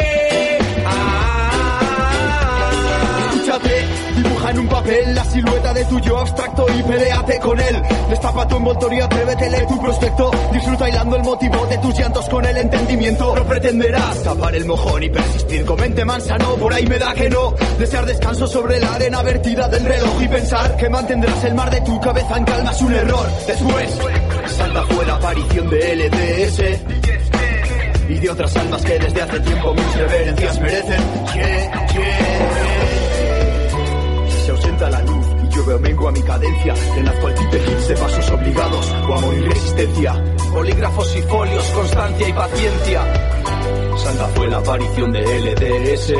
Dibuja en un papel la silueta de tu yo abstracto y peleate con él. Destapa tu envoltorio, atrévete, lee tu prospecto. Disfruta hilando el motivo de tus llantos con el entendimiento. No pretenderás tapar el mojón y persistir con mente mansa, no, por ahí me da que no. Desear descanso sobre la arena vertida del reloj y pensar que mantendrás el mar de tu cabeza en calma es un error. Después, Santa fue la aparición de LDS y de otras almas que desde hace tiempo mis reverencias merecen. Se ausenta la luz y yo veo mengo a mi cadencia. Renazco al tipejín de pasos obligados o amor y resistencia. Bolígrafos y folios, constancia y paciencia. Santa fue la aparición de LDS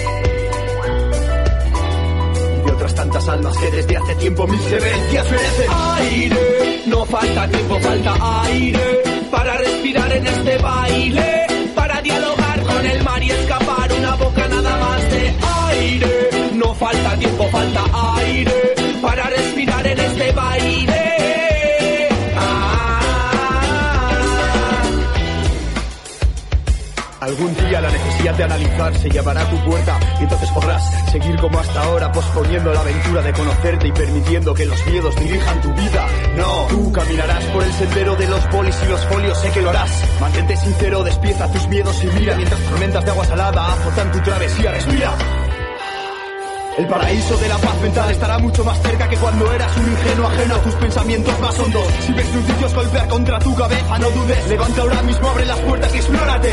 y de otras tantas almas que desde hace tiempo mis reverencias merecen. Aire, no falta tiempo, falta aire para respirar en este baile, para dialogar con el mar y escapar una boca nada más de aire. No falta tiempo, falta aire para respirar en este baile. Algún día la necesidad de analizar se llamará a tu puerta y entonces podrás seguir como hasta ahora, posponiendo la aventura de conocerte y permitiendo que los miedos dirijan tu vida. No, tú caminarás por el sendero de los polis y los folios, sé que lo harás. Mantente sincero, despieza tus miedos y mira mientras tormentas de agua salada azotan tu travesía, respira. El paraíso de la paz mental estará mucho más cerca que cuando eras un ingenuo ajeno a tus pensamientos más hondos. Si ves nudillos golpear contra tu cabeza, no dudes, levanta ahora mismo, abre las puertas y explórate.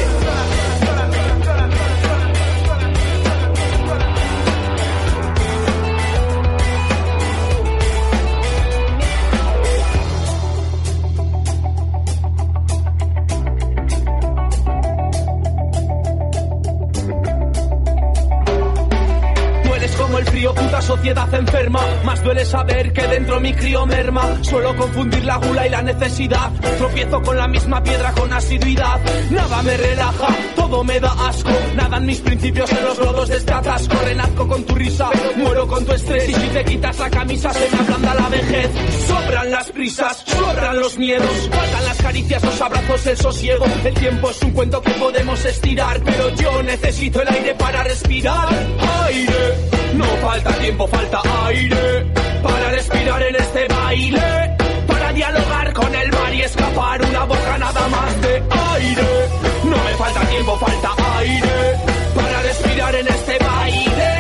Puta sociedad enferma, más duele saber que dentro mi crío merma. Suelo confundir la gula y la necesidad, tropiezo con la misma piedra con asiduidad. Nada me relaja, todo me da asco, nadan mis principios en los lodos de este atasco. Renazco con tu risa, muero con tu estrés, y si te quitas la camisa se me ablanda la vejez. Sobran las prisas, sobran los miedos, faltan las caricias, los abrazos, el sosiego. El tiempo es un cuento que podemos estirar, pero yo necesito el aire para respirar. Aire, no falta tiempo, falta aire para respirar en este baile, para dialogar con el mar y escapar una boca nada más de aire. No me falta tiempo, falta aire para respirar en este baile.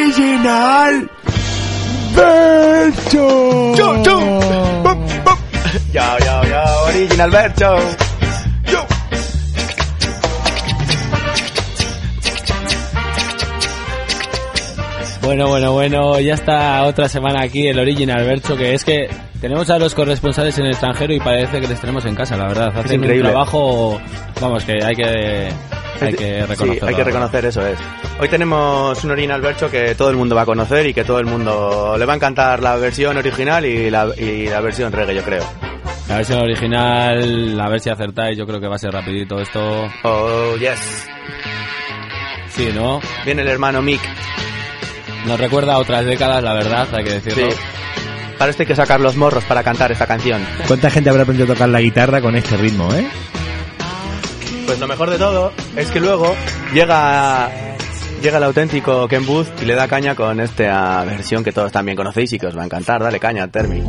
Original Berto. Yo, Original Berto. Yo. Bueno, ya está otra semana aquí el Original Berto, que es que tenemos a los corresponsales en el extranjero y parece que les tenemos en casa, la verdad. Hacen un trabajo, vamos, que hay que reconocer. Sí, hay que reconocer, eso es. Hoy tenemos un Original Berto que todo el mundo va a conocer y que todo el mundo le va a encantar la versión original y la versión reggae, yo creo. La versión original, a ver si acertáis, yo creo que va a ser rapidito esto. Oh, yes. Sí, ¿no? Viene el hermano Mick. Nos recuerda a otras décadas, la verdad, hay que decirlo. Sí. Para esto hay que sacar los morros para cantar esta canción. ¿Cuánta gente habrá aprendido a tocar la guitarra con este ritmo, Pues lo mejor de todo es que luego llega el auténtico Ken Booth y le da caña con esta versión que todos también conocéis y que os va a encantar. Dale caña, Termi.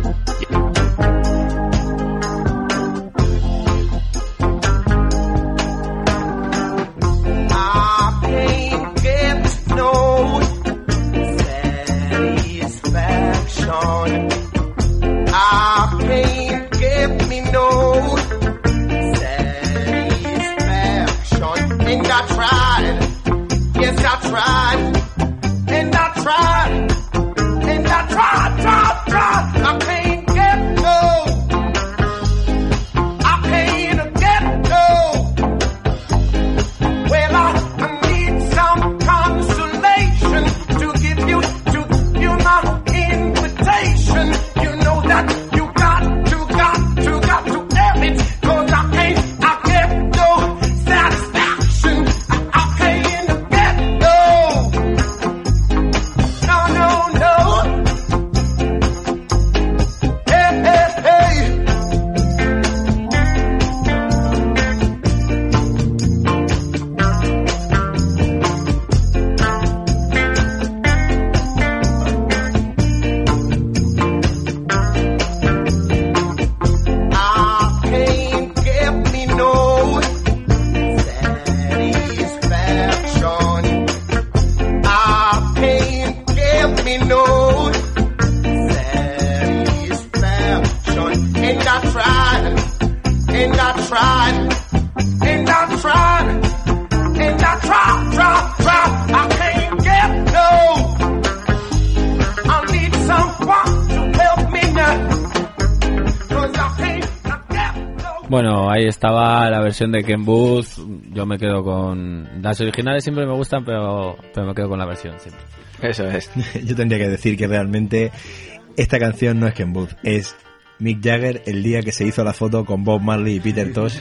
Bueno, ahí estaba la versión de Ken Booth. Yo me quedo con... Las originales siempre me gustan, pero me quedo con la versión siempre. Eso es. Yo tendría que decir que realmente esta canción no es Ken Booth, es Mick Jagger el día que se hizo la foto con Bob Marley y Peter Tosh.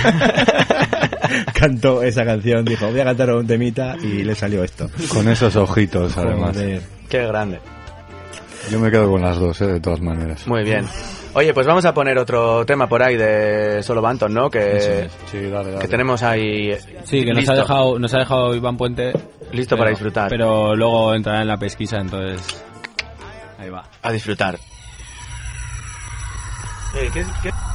Cantó esa canción, dijo, voy a cantar un temita y le salió esto. Con esos ojitos, además. Joder. Qué grande. Yo me quedo con las dos, de todas maneras. Muy bien. Oye, pues vamos a poner otro tema por ahí de Solo Banton, ¿no? Que, sí, dale. Que tenemos ahí. Sí, que nos ha dejado Iván Puente. Listo para disfrutar. Pero luego entrará en la pesquisa, entonces. Ahí va. A disfrutar. ¿Qué?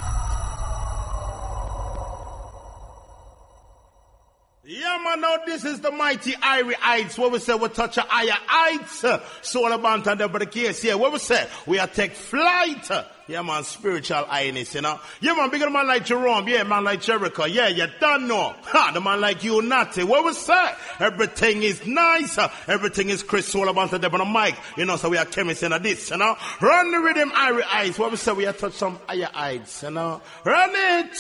Yeah, man, now this is the mighty Irie Heights, where we say we touch a higher heights. Soul about and the case, yeah, where we say we are take flight. Yeah, man, spiritual highness, you know. Yeah, man, bigger man like Jerome, yeah, man like Jericho, yeah, you don't know. Ha, the man like you, Natty, where we say everything is nice, everything is Chris Soul about the on the mic, you know, so we are chemists in this, you know. Run the rhythm, Irie Heights, where we say we are touch some higher heights, you know. Run it,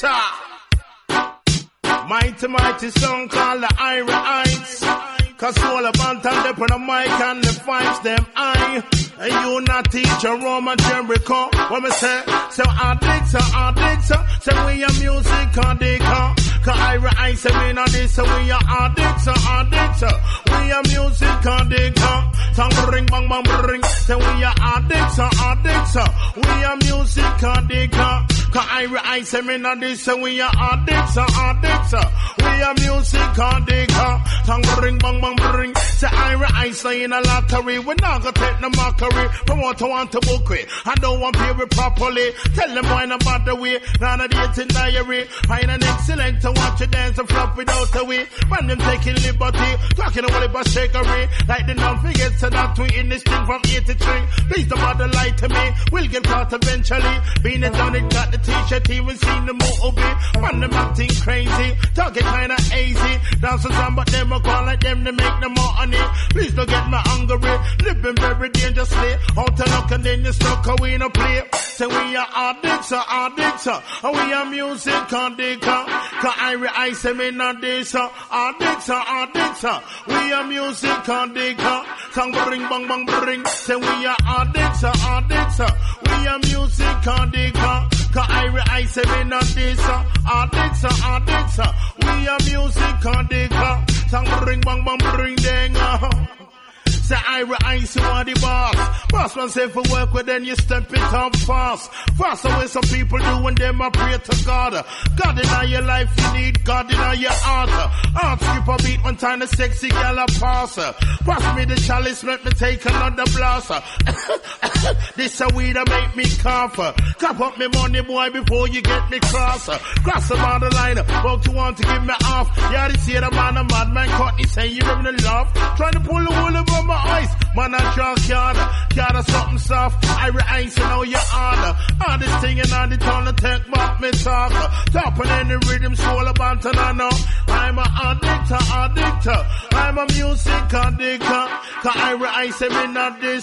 Mighty song called the Irie Heights. Cause all about and they put a mic and the vibes them high. And you not teacher Roman Jericho. What me say addicts, say we are music addicts. Cause Irie Heights say we not this, so we are addicts. We are music addicts. Tongue ring, bang, bang, ring. Say we are addicts. We are music addicts. Cause Irie Heights say we not this, so we are addicts. We are music addicts. Tongue ring, bang, bang, ring. Say Irie nice in a lottery. We not gonna take no mockery. Promoter want to book it. I don't want pay it properly. Tell them why not bother way. None of the dating diary. Find an excellent to watch you dance and flop without a way. When them taking liberty. Talking about it about shakery. Like the non-forget to that we in this thing from 83. Please don't bother lie to me. We'll get caught eventually. Been it done it, got the t-shirt, even seen the movie. When them acting crazy. Talking kinda hazy. Dancing some but them a call like them to make them more money. Please don't get me hungry. Living very dangerously. Out to look and then you stuck away no play. Say we are addicts. And we are music addicts. Cause I say me not this. Addicts. We are music addicts. Song bring bang bang bring. Say we are addicts. We are music addicts. Cause I say me not this. Addicts. We are music addicts. Song bring bang bang bring dang. Say I see what the boss. Boss man say for work, but then you step it up fast. Fast away some people do when them a pray to God. God in your life, you need God in your heart. Heart skip a beat one time, the sexy gal a pass. Pass me the chalice, let me take another blast. This a weed that make me cough. Cap up me money, boy, before you get me cross. Cross the borderline, but you want to give me off. Yeah, they say the man a madman, caught me saying you having a love. Trying to pull the wool over my eyes. Man, I drunk yard. Got something soft. I ain't know your honor. All this thing and all the tone to take back me talk. Topping in the rhythm, soul about and I know. I'm an addict. I'm a music addict. Cause I say me not this.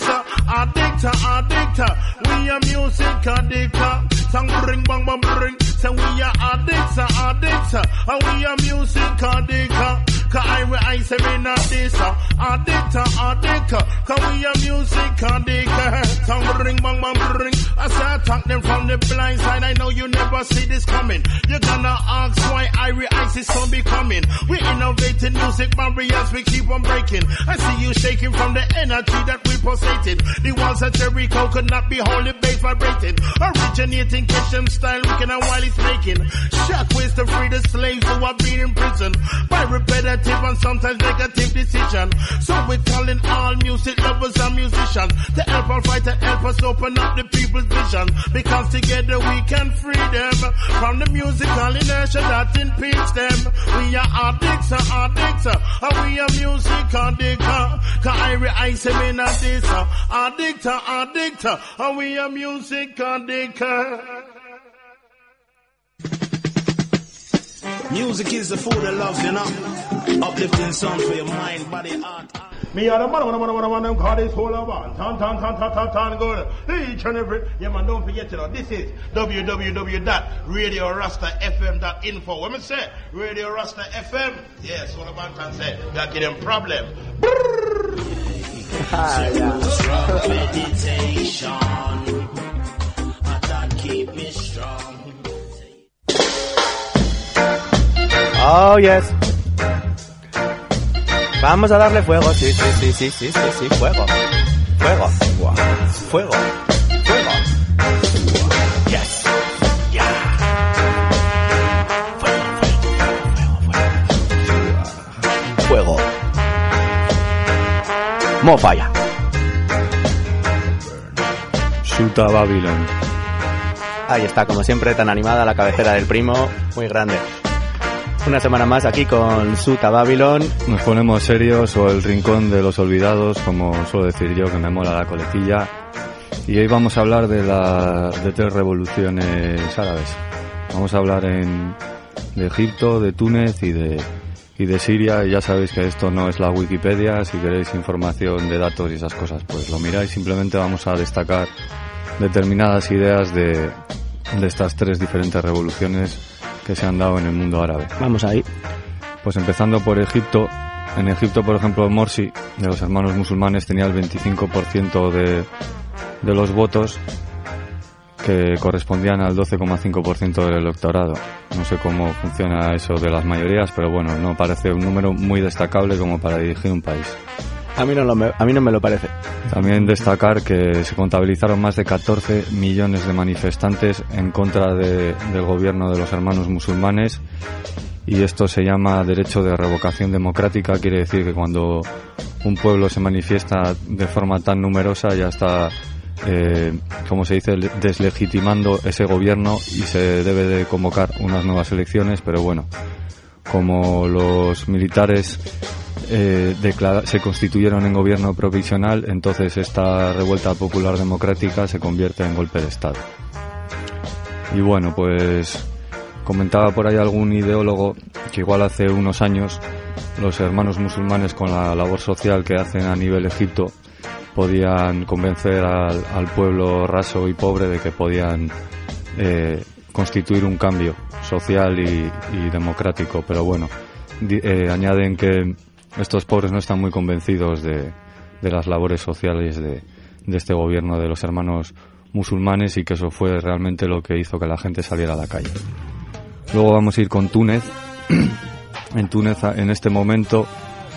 Addict. We are music addict. Song bring bang bang bring. Say we are addicts. And we are music addict. Cause I say me not this. Addict. Cause we are music addict. Song bring bang bang bring. I say I talk them from the blind side. I know you never see this coming. You're gonna ask why Ice is so becoming. We innovating music barriers, we keep on breaking. I see you shaking from the energy that we pulsating. The walls of Jericho could not be holy bass vibrating. Originating Christian style, looking at while it's making. Shockwaves to free the slaves who are being imprisoned by repetitive and sometimes negative decision. So we're calling all music lovers and musicians to help us fight and help us open up the people's vision. Because together we can free them from the musical inertia that impedes them. We are addicts, and we are music addicts. Cause I say me not this. Addict, and we are music addicts. Music is the food of love, you know. Uplifting song for your mind, body, heart. Me are the man, them call this whole of one. Tan, good. Each and every, yeah man, don't forget, you know, this is www.radiorastafm.info. What me say? Radio Rasta FM. Yes, what about can say? That give them problem. Meditation. That keep me strong. Oh, yes. Vamos a darle fuego, sí, fuego. Yes. Fuego. More fire. Suta Babylon. Ahí está, como siempre, tan animada la cabecera del primo, muy grande. Una semana más aquí con Suta Babylon. Nos ponemos serios, o el rincón de los olvidados, como suelo decir yo, que me mola la coletilla. Y hoy vamos a hablar de 3 revoluciones árabes. Vamos a hablar de Egipto, de Túnez y de Siria. Y ya sabéis que esto no es la Wikipedia. Si queréis información de datos y esas cosas, pues lo miráis. Simplemente vamos a destacar determinadas ideas de estas 3 diferentes revoluciones que se han dado en el mundo árabe. Vamos ahí. Pues empezando por Egipto. En Egipto, por ejemplo, Morsi, de los hermanos musulmanes, tenía el 25% de los votos, que correspondían al 12,5% del electorado. No sé cómo funciona eso de las mayorías, pero bueno, no parece un número muy destacable como para dirigir un país. A mí no me lo parece. También destacar que se contabilizaron más de 14 millones de manifestantes en contra del gobierno de los hermanos musulmanes, y esto se llama derecho de revocación democrática. Quiere decir que cuando un pueblo se manifiesta de forma tan numerosa, ya está, como se dice, deslegitimando ese gobierno y se debe de convocar unas nuevas elecciones, pero bueno, como los militares se constituyeron en gobierno provisional, entonces esta revuelta popular democrática se convierte en golpe de Estado. Y bueno, pues comentaba por ahí algún ideólogo que igual hace unos años los hermanos musulmanes, con la labor social que hacen a nivel Egipto, podían convencer al pueblo raso y pobre de que podían constituir un cambio social y democrático, pero bueno, añaden que estos pobres no están muy convencidos de las labores sociales de este gobierno de los hermanos musulmanes, y que eso fue realmente lo que hizo que la gente saliera a la calle. Luego vamos a ir con Túnez. En Túnez, en este momento,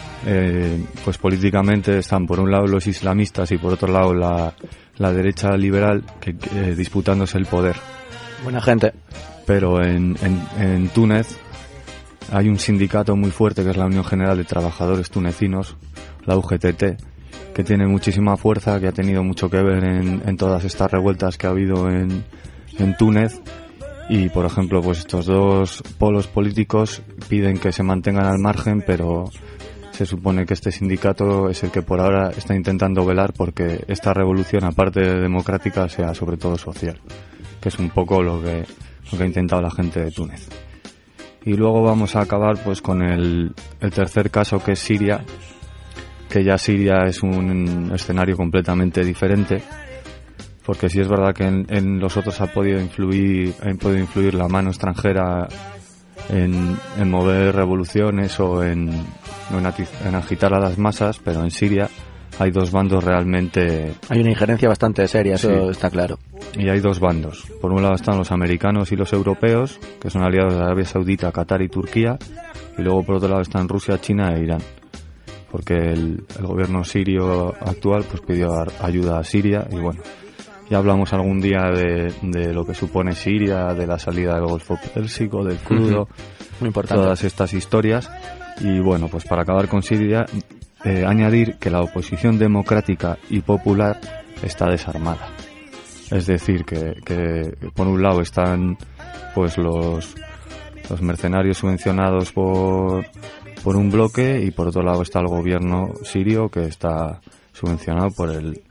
pues políticamente están por un lado los islamistas y por otro lado la derecha liberal disputándose el poder. Buena gente. Pero en Túnez hay un sindicato muy fuerte que es la Unión General de Trabajadores Tunecinos, la UGTT, que tiene muchísima fuerza, que ha tenido mucho que ver en todas estas revueltas que ha habido en Túnez. Y, por ejemplo, pues estos dos polos políticos piden que se mantengan al margen, pero se supone que este sindicato es el que por ahora está intentando velar porque esta revolución, aparte de democrática, sea sobre todo social, que es un poco lo que ha intentado la gente de Túnez. Y luego vamos a acabar pues con el tercer caso, que es Siria, que ya Siria es un escenario completamente diferente, porque sí es verdad que en los otros ha podido influir la mano extranjera en mover revoluciones o en agitar a las masas, pero en Siria hay dos bandos realmente. Hay una injerencia bastante seria, eso sí, está claro. Y hay dos bandos. Por un lado están los americanos y los europeos, que son aliados de Arabia Saudita, Qatar y Turquía, y luego por otro lado están Rusia, China e Irán, porque el gobierno sirio actual pues pidió ayuda a Siria. Y bueno, ya hablamos algún día de lo que supone Siria, de la salida del Golfo Pérsico, del crudo, muy importante, todas estas historias. Y bueno, pues para acabar con Siria, añadir que la oposición democrática y popular está desarmada. Es decir, que por un lado están pues los mercenarios subvencionados por un bloque, y por otro lado está el gobierno sirio, que está subvencionado por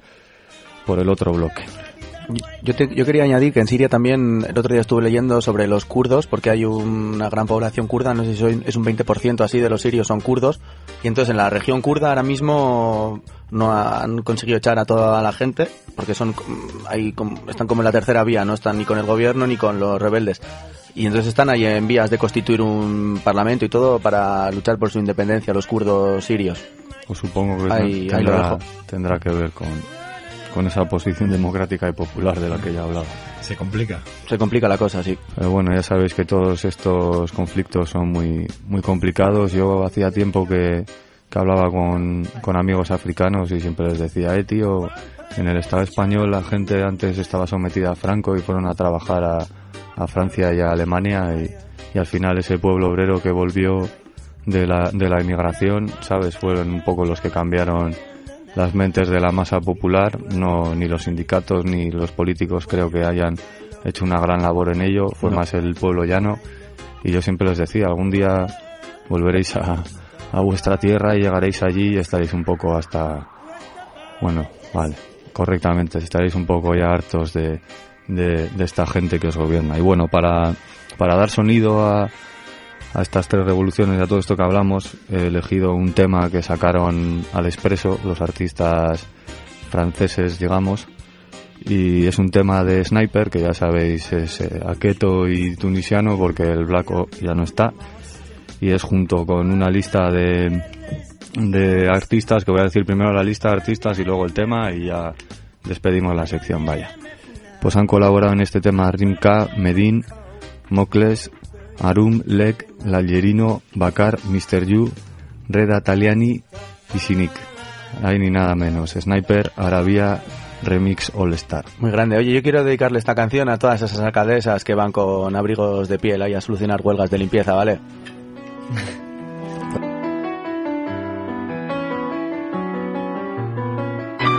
el otro bloque. Yo quería añadir que en Siria también, el otro día estuve leyendo sobre los kurdos, porque hay una gran población kurda, no sé si es un 20% así de los sirios son kurdos, y entonces en la región kurda ahora mismo no han conseguido echar a toda la gente, porque están como en la tercera vía, no están ni con el gobierno ni con los rebeldes, y entonces están ahí en vías de constituir un parlamento y todo para luchar por su independencia, los kurdos sirios. Pues supongo que tendrá que ver con esa oposición democrática y popular de la que ya hablaba. Se complica la cosa, sí. Pero bueno, ya sabéis que todos estos conflictos son muy, muy complicados. Yo hacía tiempo que hablaba con amigos africanos y siempre les decía, tío, en el Estado español la gente antes estaba sometida a Franco y fueron a trabajar a Francia y a Alemania, y al final ese pueblo obrero que volvió de la inmigración, ¿sabes? Fueron un poco los que cambiaron las mentes de la masa popular. No, ni los sindicatos ni los políticos creo que hayan hecho una gran labor en ello, fue más el pueblo llano. Y yo siempre les decía, algún día volveréis a vuestra tierra y llegaréis allí y estaréis un poco correctamente, estaréis un poco ya hartos de esta gente que os gobierna. Y bueno, para dar sonido a estas tres revoluciones y a todo esto que hablamos, he elegido un tema que sacaron al expreso los artistas franceses, digamos, y es un tema de Sniper, que ya sabéis es aketo y tunisiano, porque el Blanco ya no está, y es junto con una lista de artistas, que voy a decir primero la lista de artistas y luego el tema, y ya despedimos la sección, vaya. Pues han colaborado en este tema Rimka, Medin, Mokles, Arum, Lek, L'Algerino, Bakar, Mr. You, Reda Taliani y Sinik. Ahí ni nada menos. Sniper, Arabia, Remix All Star. Muy grande. Oye, yo quiero dedicarle esta canción a todas esas alcaldesas que van con abrigos de piel ahí a solucionar huelgas de limpieza, ¿vale?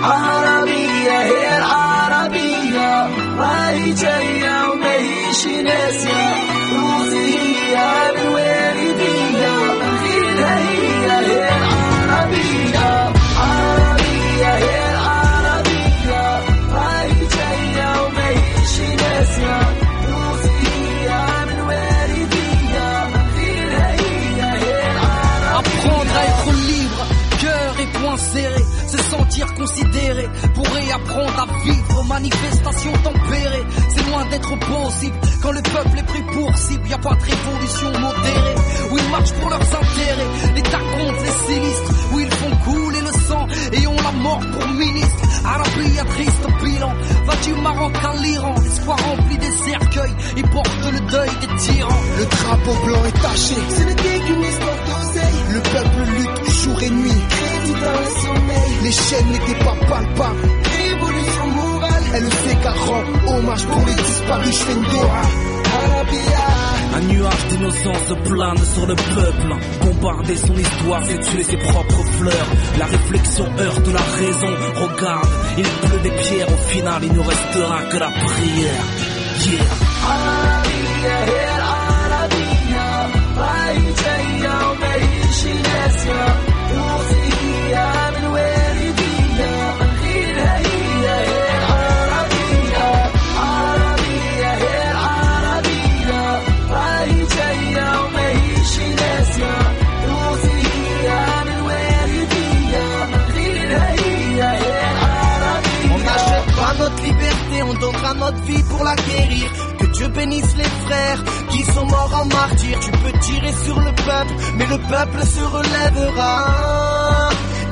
عربية هي العربية ما هي جاية وما هيش ناسية روسي هي من والدية من غيرها هي العربية عربية هي العربية ما هي جاية وما هيش ناسية روسي هي من والدية من غيرها هي العربية. Apprendre à être libre, cœur et poing serré, se sentir considéré, pour réapprendre à vivre, manifestation tempérée, c'est loin d'être possible, quand le peuple est pris pour cible, y a pas de révolution modérée, où ils marchent pour leurs intérêts, l'État compte les sinistres, où ils font couler le sang, et ont la mort pour ministre, Arabie à triste bilan, va du Maroc à l'Iran, l'espoir rempli des cercueils, ils portent le deuil des tyrans. Le drapeau blanc est taché, ce n'était qu'une histoire d'oseille, le peuple lutte jour et nuit, crédit dans le sommeil, les chaînes n'étaient pas palpables, révolution morale, elle s'égare rend hommage pour les disparus, je fais une doha, Arabia. Un nuage d'innocence plane sur le peuple. Bombarder son histoire, c'est tuer ses propres fleurs. La réflexion heurte la raison. Regarde, il pleut des pierres. Au final, il ne restera que la prière. Yeah. عربية هي العربية ما هي جاية وما هيش ناسية روسي هي من والدية من غيرها هي العربية عربية هي العربية ما هي جاية وما هيش ناسية روسي هي من والدية من غيرها هي العربية. On n'achète pas notre liberté, on donnera notre vie pour la guérir. Que Dieu bénisse les frères qui sont morts en martyrs. Tu peux tirer sur le peuple, mais le peuple se relèvera.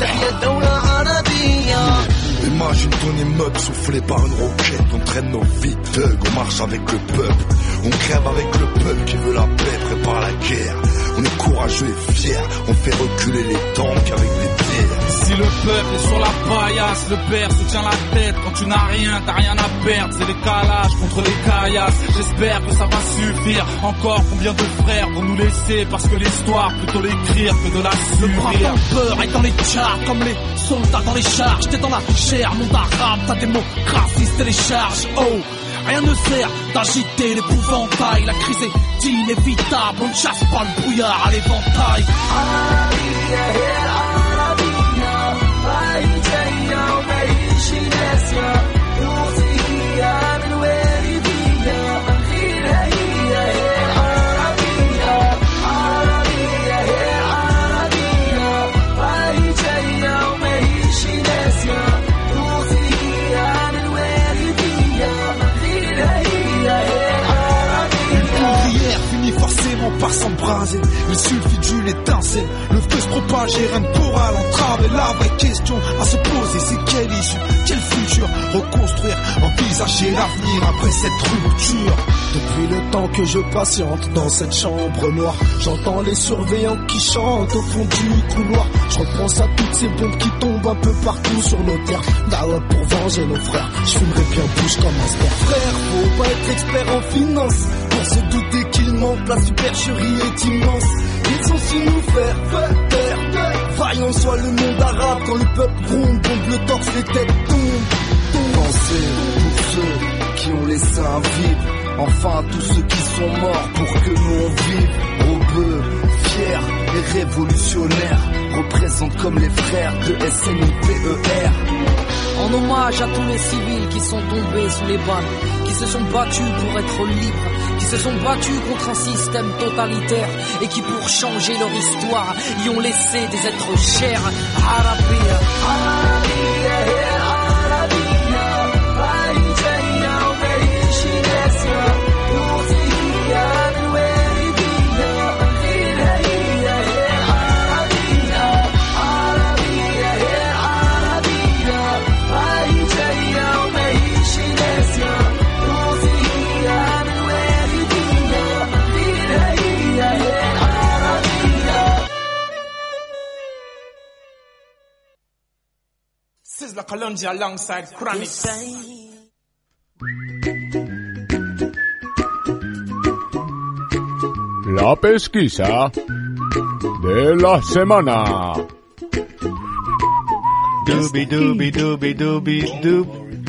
Imagine ton émeute soufflée par une roquette. On traîne nos vies thugs, on marche avec le peuple. On crève avec le peuple qui veut la paix, prépare la guerre. On est courageux et fiers, on fait reculer les tanks avec des pierres. Si le peuple est sur la paillasse, le père soutient la tête. Quand tu n'as rien, t'as rien à perdre. C'est les calages contre les caillasses. J'espère que ça va suffire. Encore combien de frères vont nous laisser? Parce que l'histoire, plutôt l'écrire que de la subir. Le printemps peur est dans les chars comme les soldats dans les charges. T'es dans la chair, monde arabe, ta démocratie se télécharge. Oh, rien ne sert d'agiter l'épouvantail. La crise est inévitable, on ne chasse pas le brouillard à l'éventail. Par s'embraser, il suffit d'une étincelle. Le feu se propage et rien ne pourra l'entraver. La vraie question à se poser, c'est quelle issue, quel futur reconstruire, envisager l'avenir après cette rupture. Depuis le temps que je patiente dans cette chambre noire, j'entends les surveillants qui chantent au fond du couloir. Je repense à toutes ces bombes qui tombent un peu partout sur nos terres. Dawa pour venger nos frères, je fumerais bien bouche comme un sper. Frère, faut pas être expert en finance pour se douter qu'il manque. La supercherie est immense, ils sont su nous faire peur. Vaillant soit le monde arabe quand le peuple gronde, bombe le torse, les têtes tombent. Pensez pour ceux qui ont laissé un vide, enfin tous ceux qui sont morts pour que nous on vive. Robeux, fiers et révolutionnaires, représentent comme les frères de SNIPER. En hommage à tous les civils qui sont tombés sous les balles, qui se sont battus pour être libres, qui se sont battus contre un système totalitaire et qui pour changer leur histoire y ont laissé des êtres chers. Arabia, Arabia, Arabia, Arabia, Sizzla Kalonji alongside Chronic. La pesquisa de la semana. De Dooby dooby dooby dooby doob.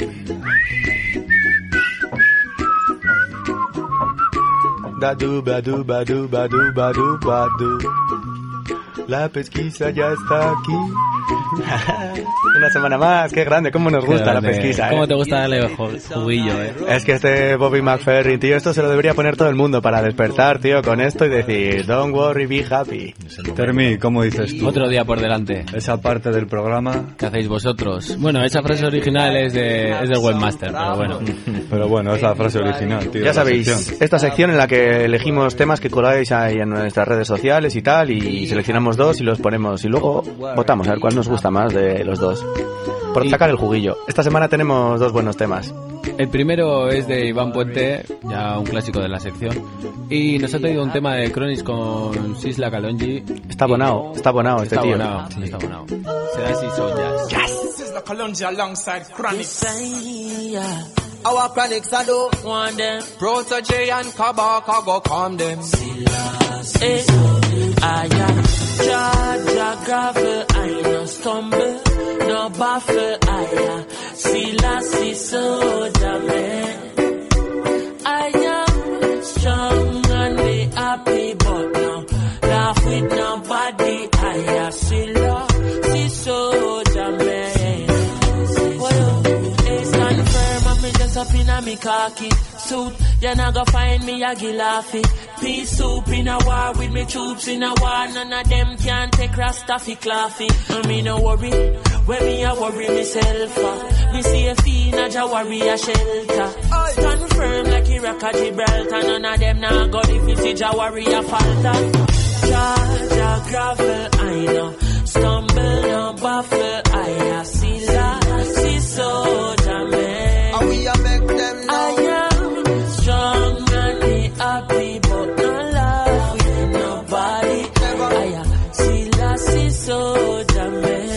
Da duba duba duba duba duba du. La pesquisa ya está aquí. Una semana más, qué grande, cómo nos gusta la pesquisa. ¿Cómo te gusta darle juguillo, Es que este Bobby McFerrin, tío, esto se lo debería poner todo el mundo para despertar, tío, con esto y decir, don't worry, be happy. Termi, ¿cómo dices tú? Otro día por delante. Esa parte del programa. ¿Qué hacéis vosotros? Bueno, esa frase original es del webmaster, pero bueno. Pero bueno, es la frase original, tío. Ya sabéis, esta sección en la que elegimos temas que coláis ahí en nuestras redes sociales y tal, y seleccionamos dos y los ponemos, y luego votamos a ver cuál nos gusta más de los dos. Por sacar el juguillo. Esta semana tenemos dos buenos temas. El primero es de Iván Puente, ya un clásico de la sección, y nos ha traído un tema de Chronix con Sisla Kalonji. Está abonado este tío. Está abonado. Será así, son jazz. Sisla Kalonji alongside Chronix. Our Chronix I don't want them. Protege and Kabaka go calm them. I am Jaja gravel, I no stumble, no baffle, I am Selassie soldier man. I am strong and be happy, but no laugh with nobody. I am Selassie soldier man. Stand firm and me just up in a me khaki suit. You not gonna find me a gilafi. Peace soup in a war with me troops in a war. None of them can take Rasta fi claffy. And me no worry, when me a worry myself. Me see a fiend a ja worry a shelter. Stand firm like Iraq a Gibraltar. None of them nah go if you see ja worry a falter. Ja gravel, I know. Stumble, no baffle, I a see soldier man. And we a make them know. I am strong and be happy, but no love with nobody. I am Selassie soldier man.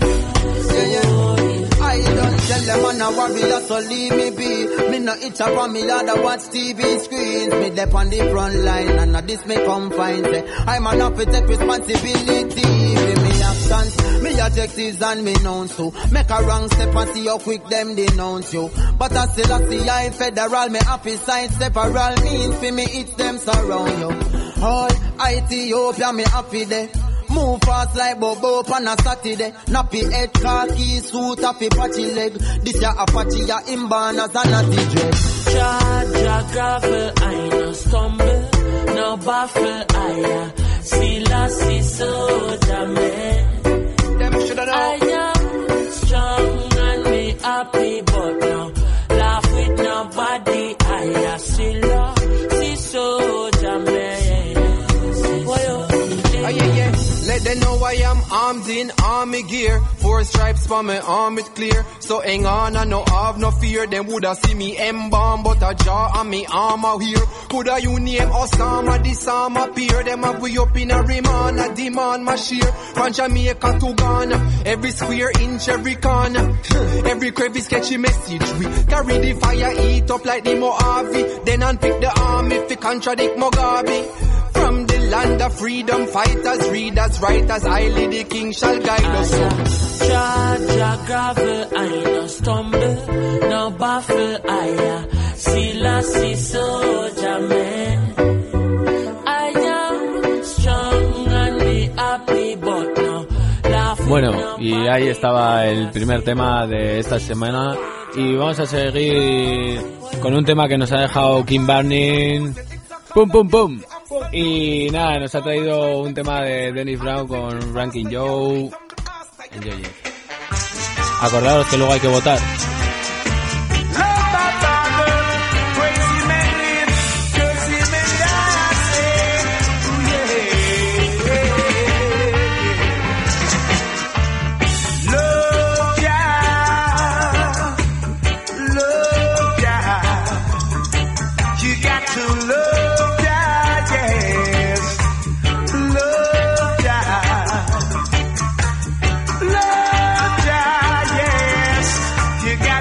I don't tell them I'm a warrior, so leave me be. Me no itch up on me lad, I watch TV screens. Me dep on the front line, and now this me come find. Say I'm an up to take responsibility. With me actions, me objectives and me known to. Make a wrong step and see how quick them denounce you. But I still I see I federal, me happy side separal means for me it's them surround you. All Ethiopia me happy there. Move fast like Bobo on a Saturday. Nappy head, khaki suit, happy patchy leg. This ya Apache, ya imbanas and a DJ. Jaja gravel, I no stumble, no baffle, I Selassie soldier man. I am strong and be happy, but no laugh with nobody. I Selassie soldier man. Oh yeah. Let them know I am armed in army gear. 4 stripes for my arm it clear. So hang on, I no have no fear. Them woulda see me embalm, but a jaw and me armor here. Coulda you name Osama, this arm appear. Them have we up in a remand, a demand my share. From Jamaica to Ghana, every square inch, every corner. Every crevice catch a message. We carry the fire, eat up like the Mojave. Then unpick the arm if it contradict Mugabe. From the land of freedom, fighters, readers, writers, highly the king shall guide us. Jaja gravel, I no stumble, no baffle, I Selassie soldier man. I am strong and be happy, but no laugh. Bueno, y ahí estaba el primer tema de esta semana. Y vamos a seguir con un tema que nos ha dejado Kim Barney. ¡Pum, pum, pum! Y nada, nos ha traído un tema de Dennis Brown con Ranking Joe. Enjoy it. Acordaros que luego hay que votar. You got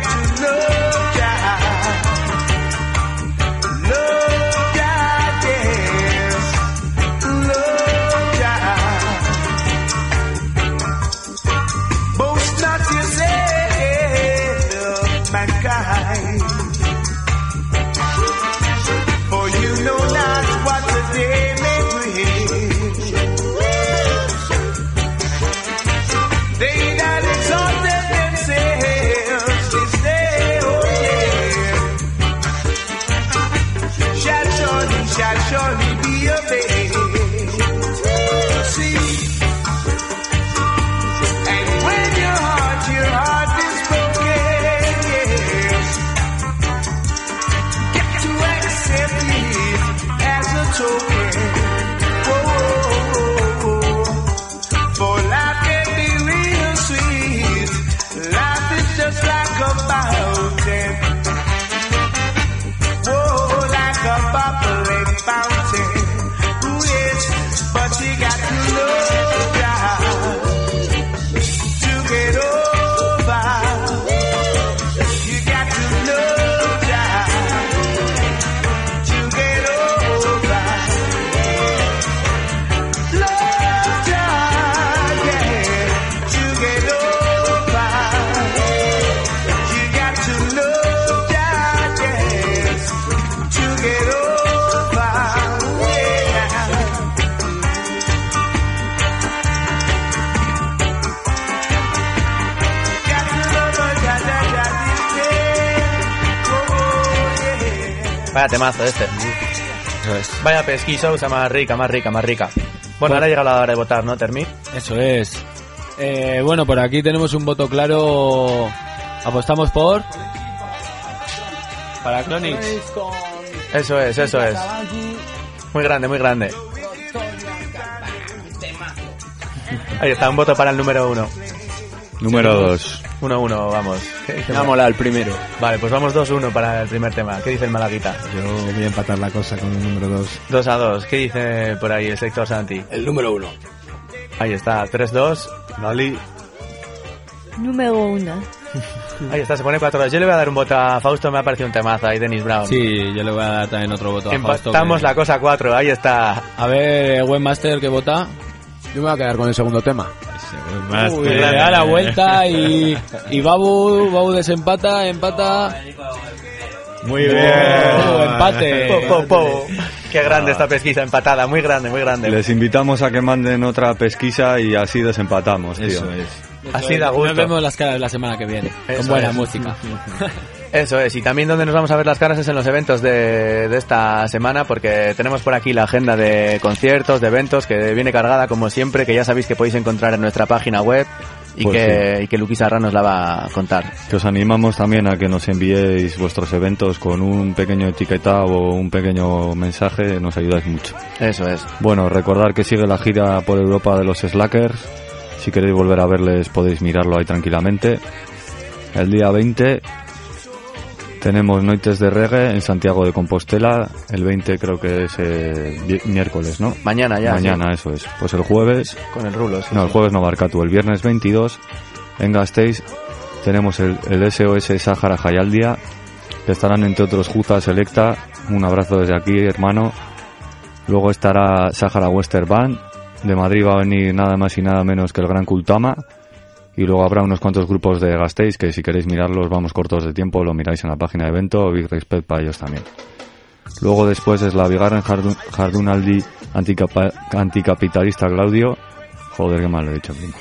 sky. For you know not what the day may bring. They that exalted themselves, they say, oh yeah, shall surely be obeyed. See, and when your heart is broken, yes, get to accept it as a token. Whoa, for life can be real sweet. Life is just like a fountain. Whoa, like a bubbling fountain. Ooh, yes, but you got to know God to get over. You got to know God to get over. Love God, yeah, to get over. You got to know God, yes, to get over. Vaya temazo este. Eso es. Vaya pesquisa, usa más rica. Bueno, ahora llega la hora de votar, ¿no, Termi? Eso es. Bueno, por aquí tenemos un voto claro. Apostamos por... para Clonix. Eso es. Muy grande. Ahí está, un voto para el número 1. Número 2. 1-1, vamos. Me ha molado el primero. Vale, pues vamos 2-1 para el primer tema. ¿Qué dice el Malaguita? Yo voy a empatar la cosa con el número 2. 2-2. ¿Qué dice por ahí el sector Santi? El número 1. Ahí está, 3-2. Lali. Número 1. Ahí está, se pone 4-2. Yo le voy a dar un voto a Fausto, me ha parecido un temazo ahí, Dennis Brown. Sí, yo le voy a dar también otro voto a Fausto. Empatamos la cosa 4, ahí está. A ver, Webmaster, ¿qué vota? Yo me voy a quedar con el segundo tema. Uy, le da la vuelta y Babu desempata, empata. Muy bien. Empate. Qué grande esta pesquisa empatada, muy grande. Les invitamos a que manden otra pesquisa y así desempatamos, tío. Eso es. Así da gusto. Nos vemos las caras la semana que viene. Eso con buena es. música. Eso es, y también donde nos vamos a ver las caras es en los eventos de esta semana, porque tenemos por aquí la agenda de conciertos, de eventos, que viene cargada como siempre, que ya sabéis que podéis encontrar en nuestra página web y, pues y que Luquis Arra nos la va a contar. Que os animamos también a que nos enviéis vuestros eventos con un pequeño etiquetado o un pequeño mensaje, nos ayudáis mucho. Eso es. Bueno, recordar que sigue la gira por Europa de los Slackers. Si queréis volver a verles podéis mirarlo ahí tranquilamente. El día 20 tenemos Noites de Reggae en Santiago de Compostela. El 20 creo que es miércoles, ¿no? Mañana ya. Mañana, sí. Eso es. Pues el jueves... Con el rulo, sí. No, el jueves no, Barcatu. El viernes 22 en Gasteiz tenemos el SOS Sahara Jayaldia, que estarán entre otros Juta Selecta. Un abrazo desde aquí, hermano. Luego estará Sahara Western Band. De Madrid va a venir nada más y nada menos que el Gran Kultama. Y luego habrá unos cuantos grupos de Gasteiz que si queréis mirarlos, vamos cortos de tiempo, lo miráis en la página de evento. Big respect para ellos también. Luego después es la Bigarren Jardunaldi Anticapitalista Claudio. Joder, qué mal lo he dicho, primo.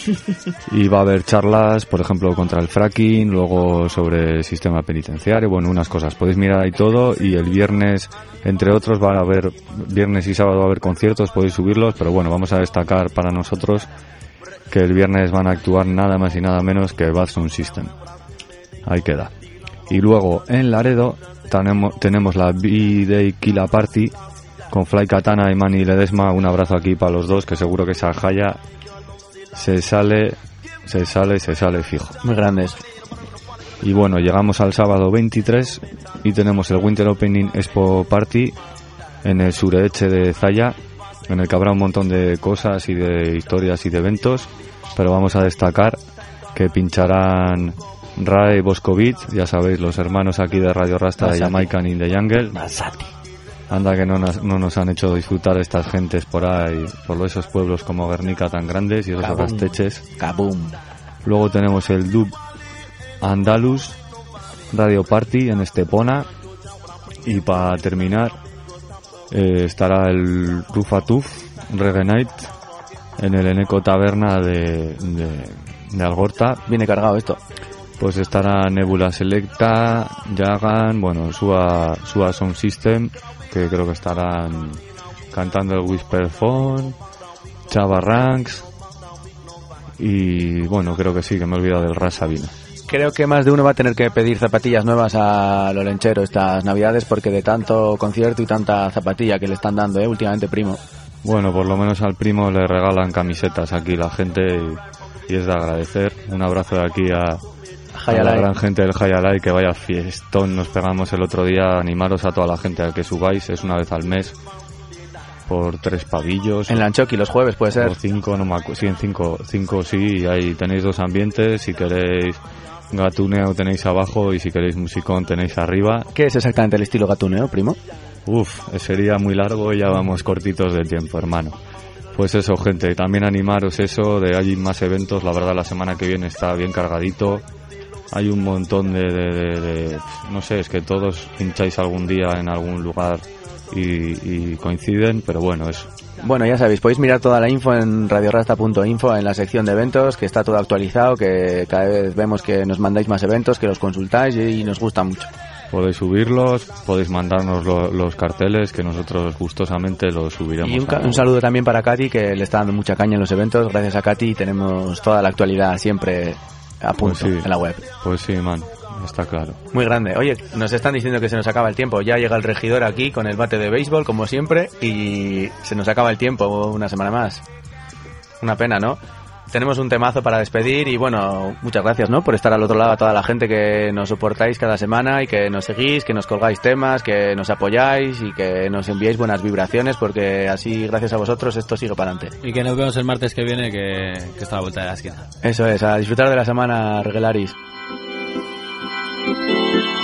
Y va a haber charlas, por ejemplo, contra el fracking, luego sobre el sistema penitenciario, bueno, unas cosas. Podéis mirar ahí todo, y el viernes, entre otros, va a haber, viernes y sábado va a haber conciertos, podéis subirlos, pero bueno, vamos a destacar para nosotros que el viernes van a actuar nada más y nada menos que Bad Sound System. Ahí queda. Y luego en Laredo tenemos la B-Day Killa Party con Fly Katana y Manny Ledesma. Un abrazo aquí para los dos, que seguro que esa jaya se sale fijo. Muy grandes. Y bueno, llegamos al sábado 23 y tenemos el Winter Opening Expo Party en el Sureche de Zaya, en el que habrá un montón de cosas y de historias y de eventos, pero vamos a destacar que pincharán Rae Boscovich, ya sabéis, los hermanos aquí de Radio Rasta de Jamaican in the Jungle. Anda que no nos han hecho disfrutar estas gentes por ahí, por esos pueblos como Guernica tan grandes y esos rasteches. Kaboom. Luego tenemos el Dub Andalus Radio Party en Estepona. Y para terminar estará el Rufatuf Reggae Night en el Eneco Taberna de Algorta. Viene cargado esto. Pues estará Nebula Selecta, Jagan, bueno, Sua Sound System, que creo que estarán cantando el Whisper Phone, Chava Ranks y bueno, creo que sí, que me he olvidado del Ras Sabina. Creo que más de uno va a tener que pedir zapatillas nuevas a Lolenchero estas navidades porque de tanto concierto y tanta zapatilla que le están dando, últimamente, primo. Bueno, por lo menos al primo le regalan camisetas aquí la gente y es de agradecer. Un abrazo de aquí a la gran gente del Hayalai, que vaya fiestón nos pegamos el otro día. Animaros a toda la gente a que subáis, es una vez al mes por 3 pavillos. En Lanchoqui los jueves puede ser. Por 5, no me acuerdo, sí, en 5 sí, ahí tenéis 2 ambientes, si queréis gatuneo tenéis abajo y si queréis musicón tenéis arriba. ¿Qué es exactamente el estilo gatuneo, primo? Sería muy largo y ya vamos cortitos de tiempo, hermano. Pues eso, gente, también animaros eso, hay más eventos, la verdad la semana que viene está bien cargadito. Hay un montón de no sé, es que todos pincháis algún día en algún lugar y coinciden, pero bueno, eso. Bueno, ya sabéis, podéis mirar toda la info en radiorasta.info en la sección de eventos, que está todo actualizado, que cada vez vemos que nos mandáis más eventos, que los consultáis y nos gusta mucho. Podéis subirlos, podéis mandarnos los carteles, que nosotros gustosamente los subiremos. Y un saludo también para Katy, que le está dando mucha caña en los eventos. Gracias a Katy tenemos toda la actualidad siempre a punto en la web. Pues sí, man, está claro. Muy grande. Oye, nos están diciendo que se nos acaba el tiempo. Ya llega el regidor aquí con el bate de béisbol, como siempre, y se nos acaba el tiempo una semana más. Una pena, ¿no? Tenemos un temazo para despedir y bueno, muchas gracias, ¿no? Por estar al otro lado, a toda la gente que nos soportáis cada semana y que nos seguís, que nos colgáis temas, que nos apoyáis y que nos enviáis buenas vibraciones, porque así, gracias a vosotros, esto sigue para adelante. Y que nos vemos el martes que viene, que está a la vuelta de la esquina. Eso es, a disfrutar de la semana, Regelaris.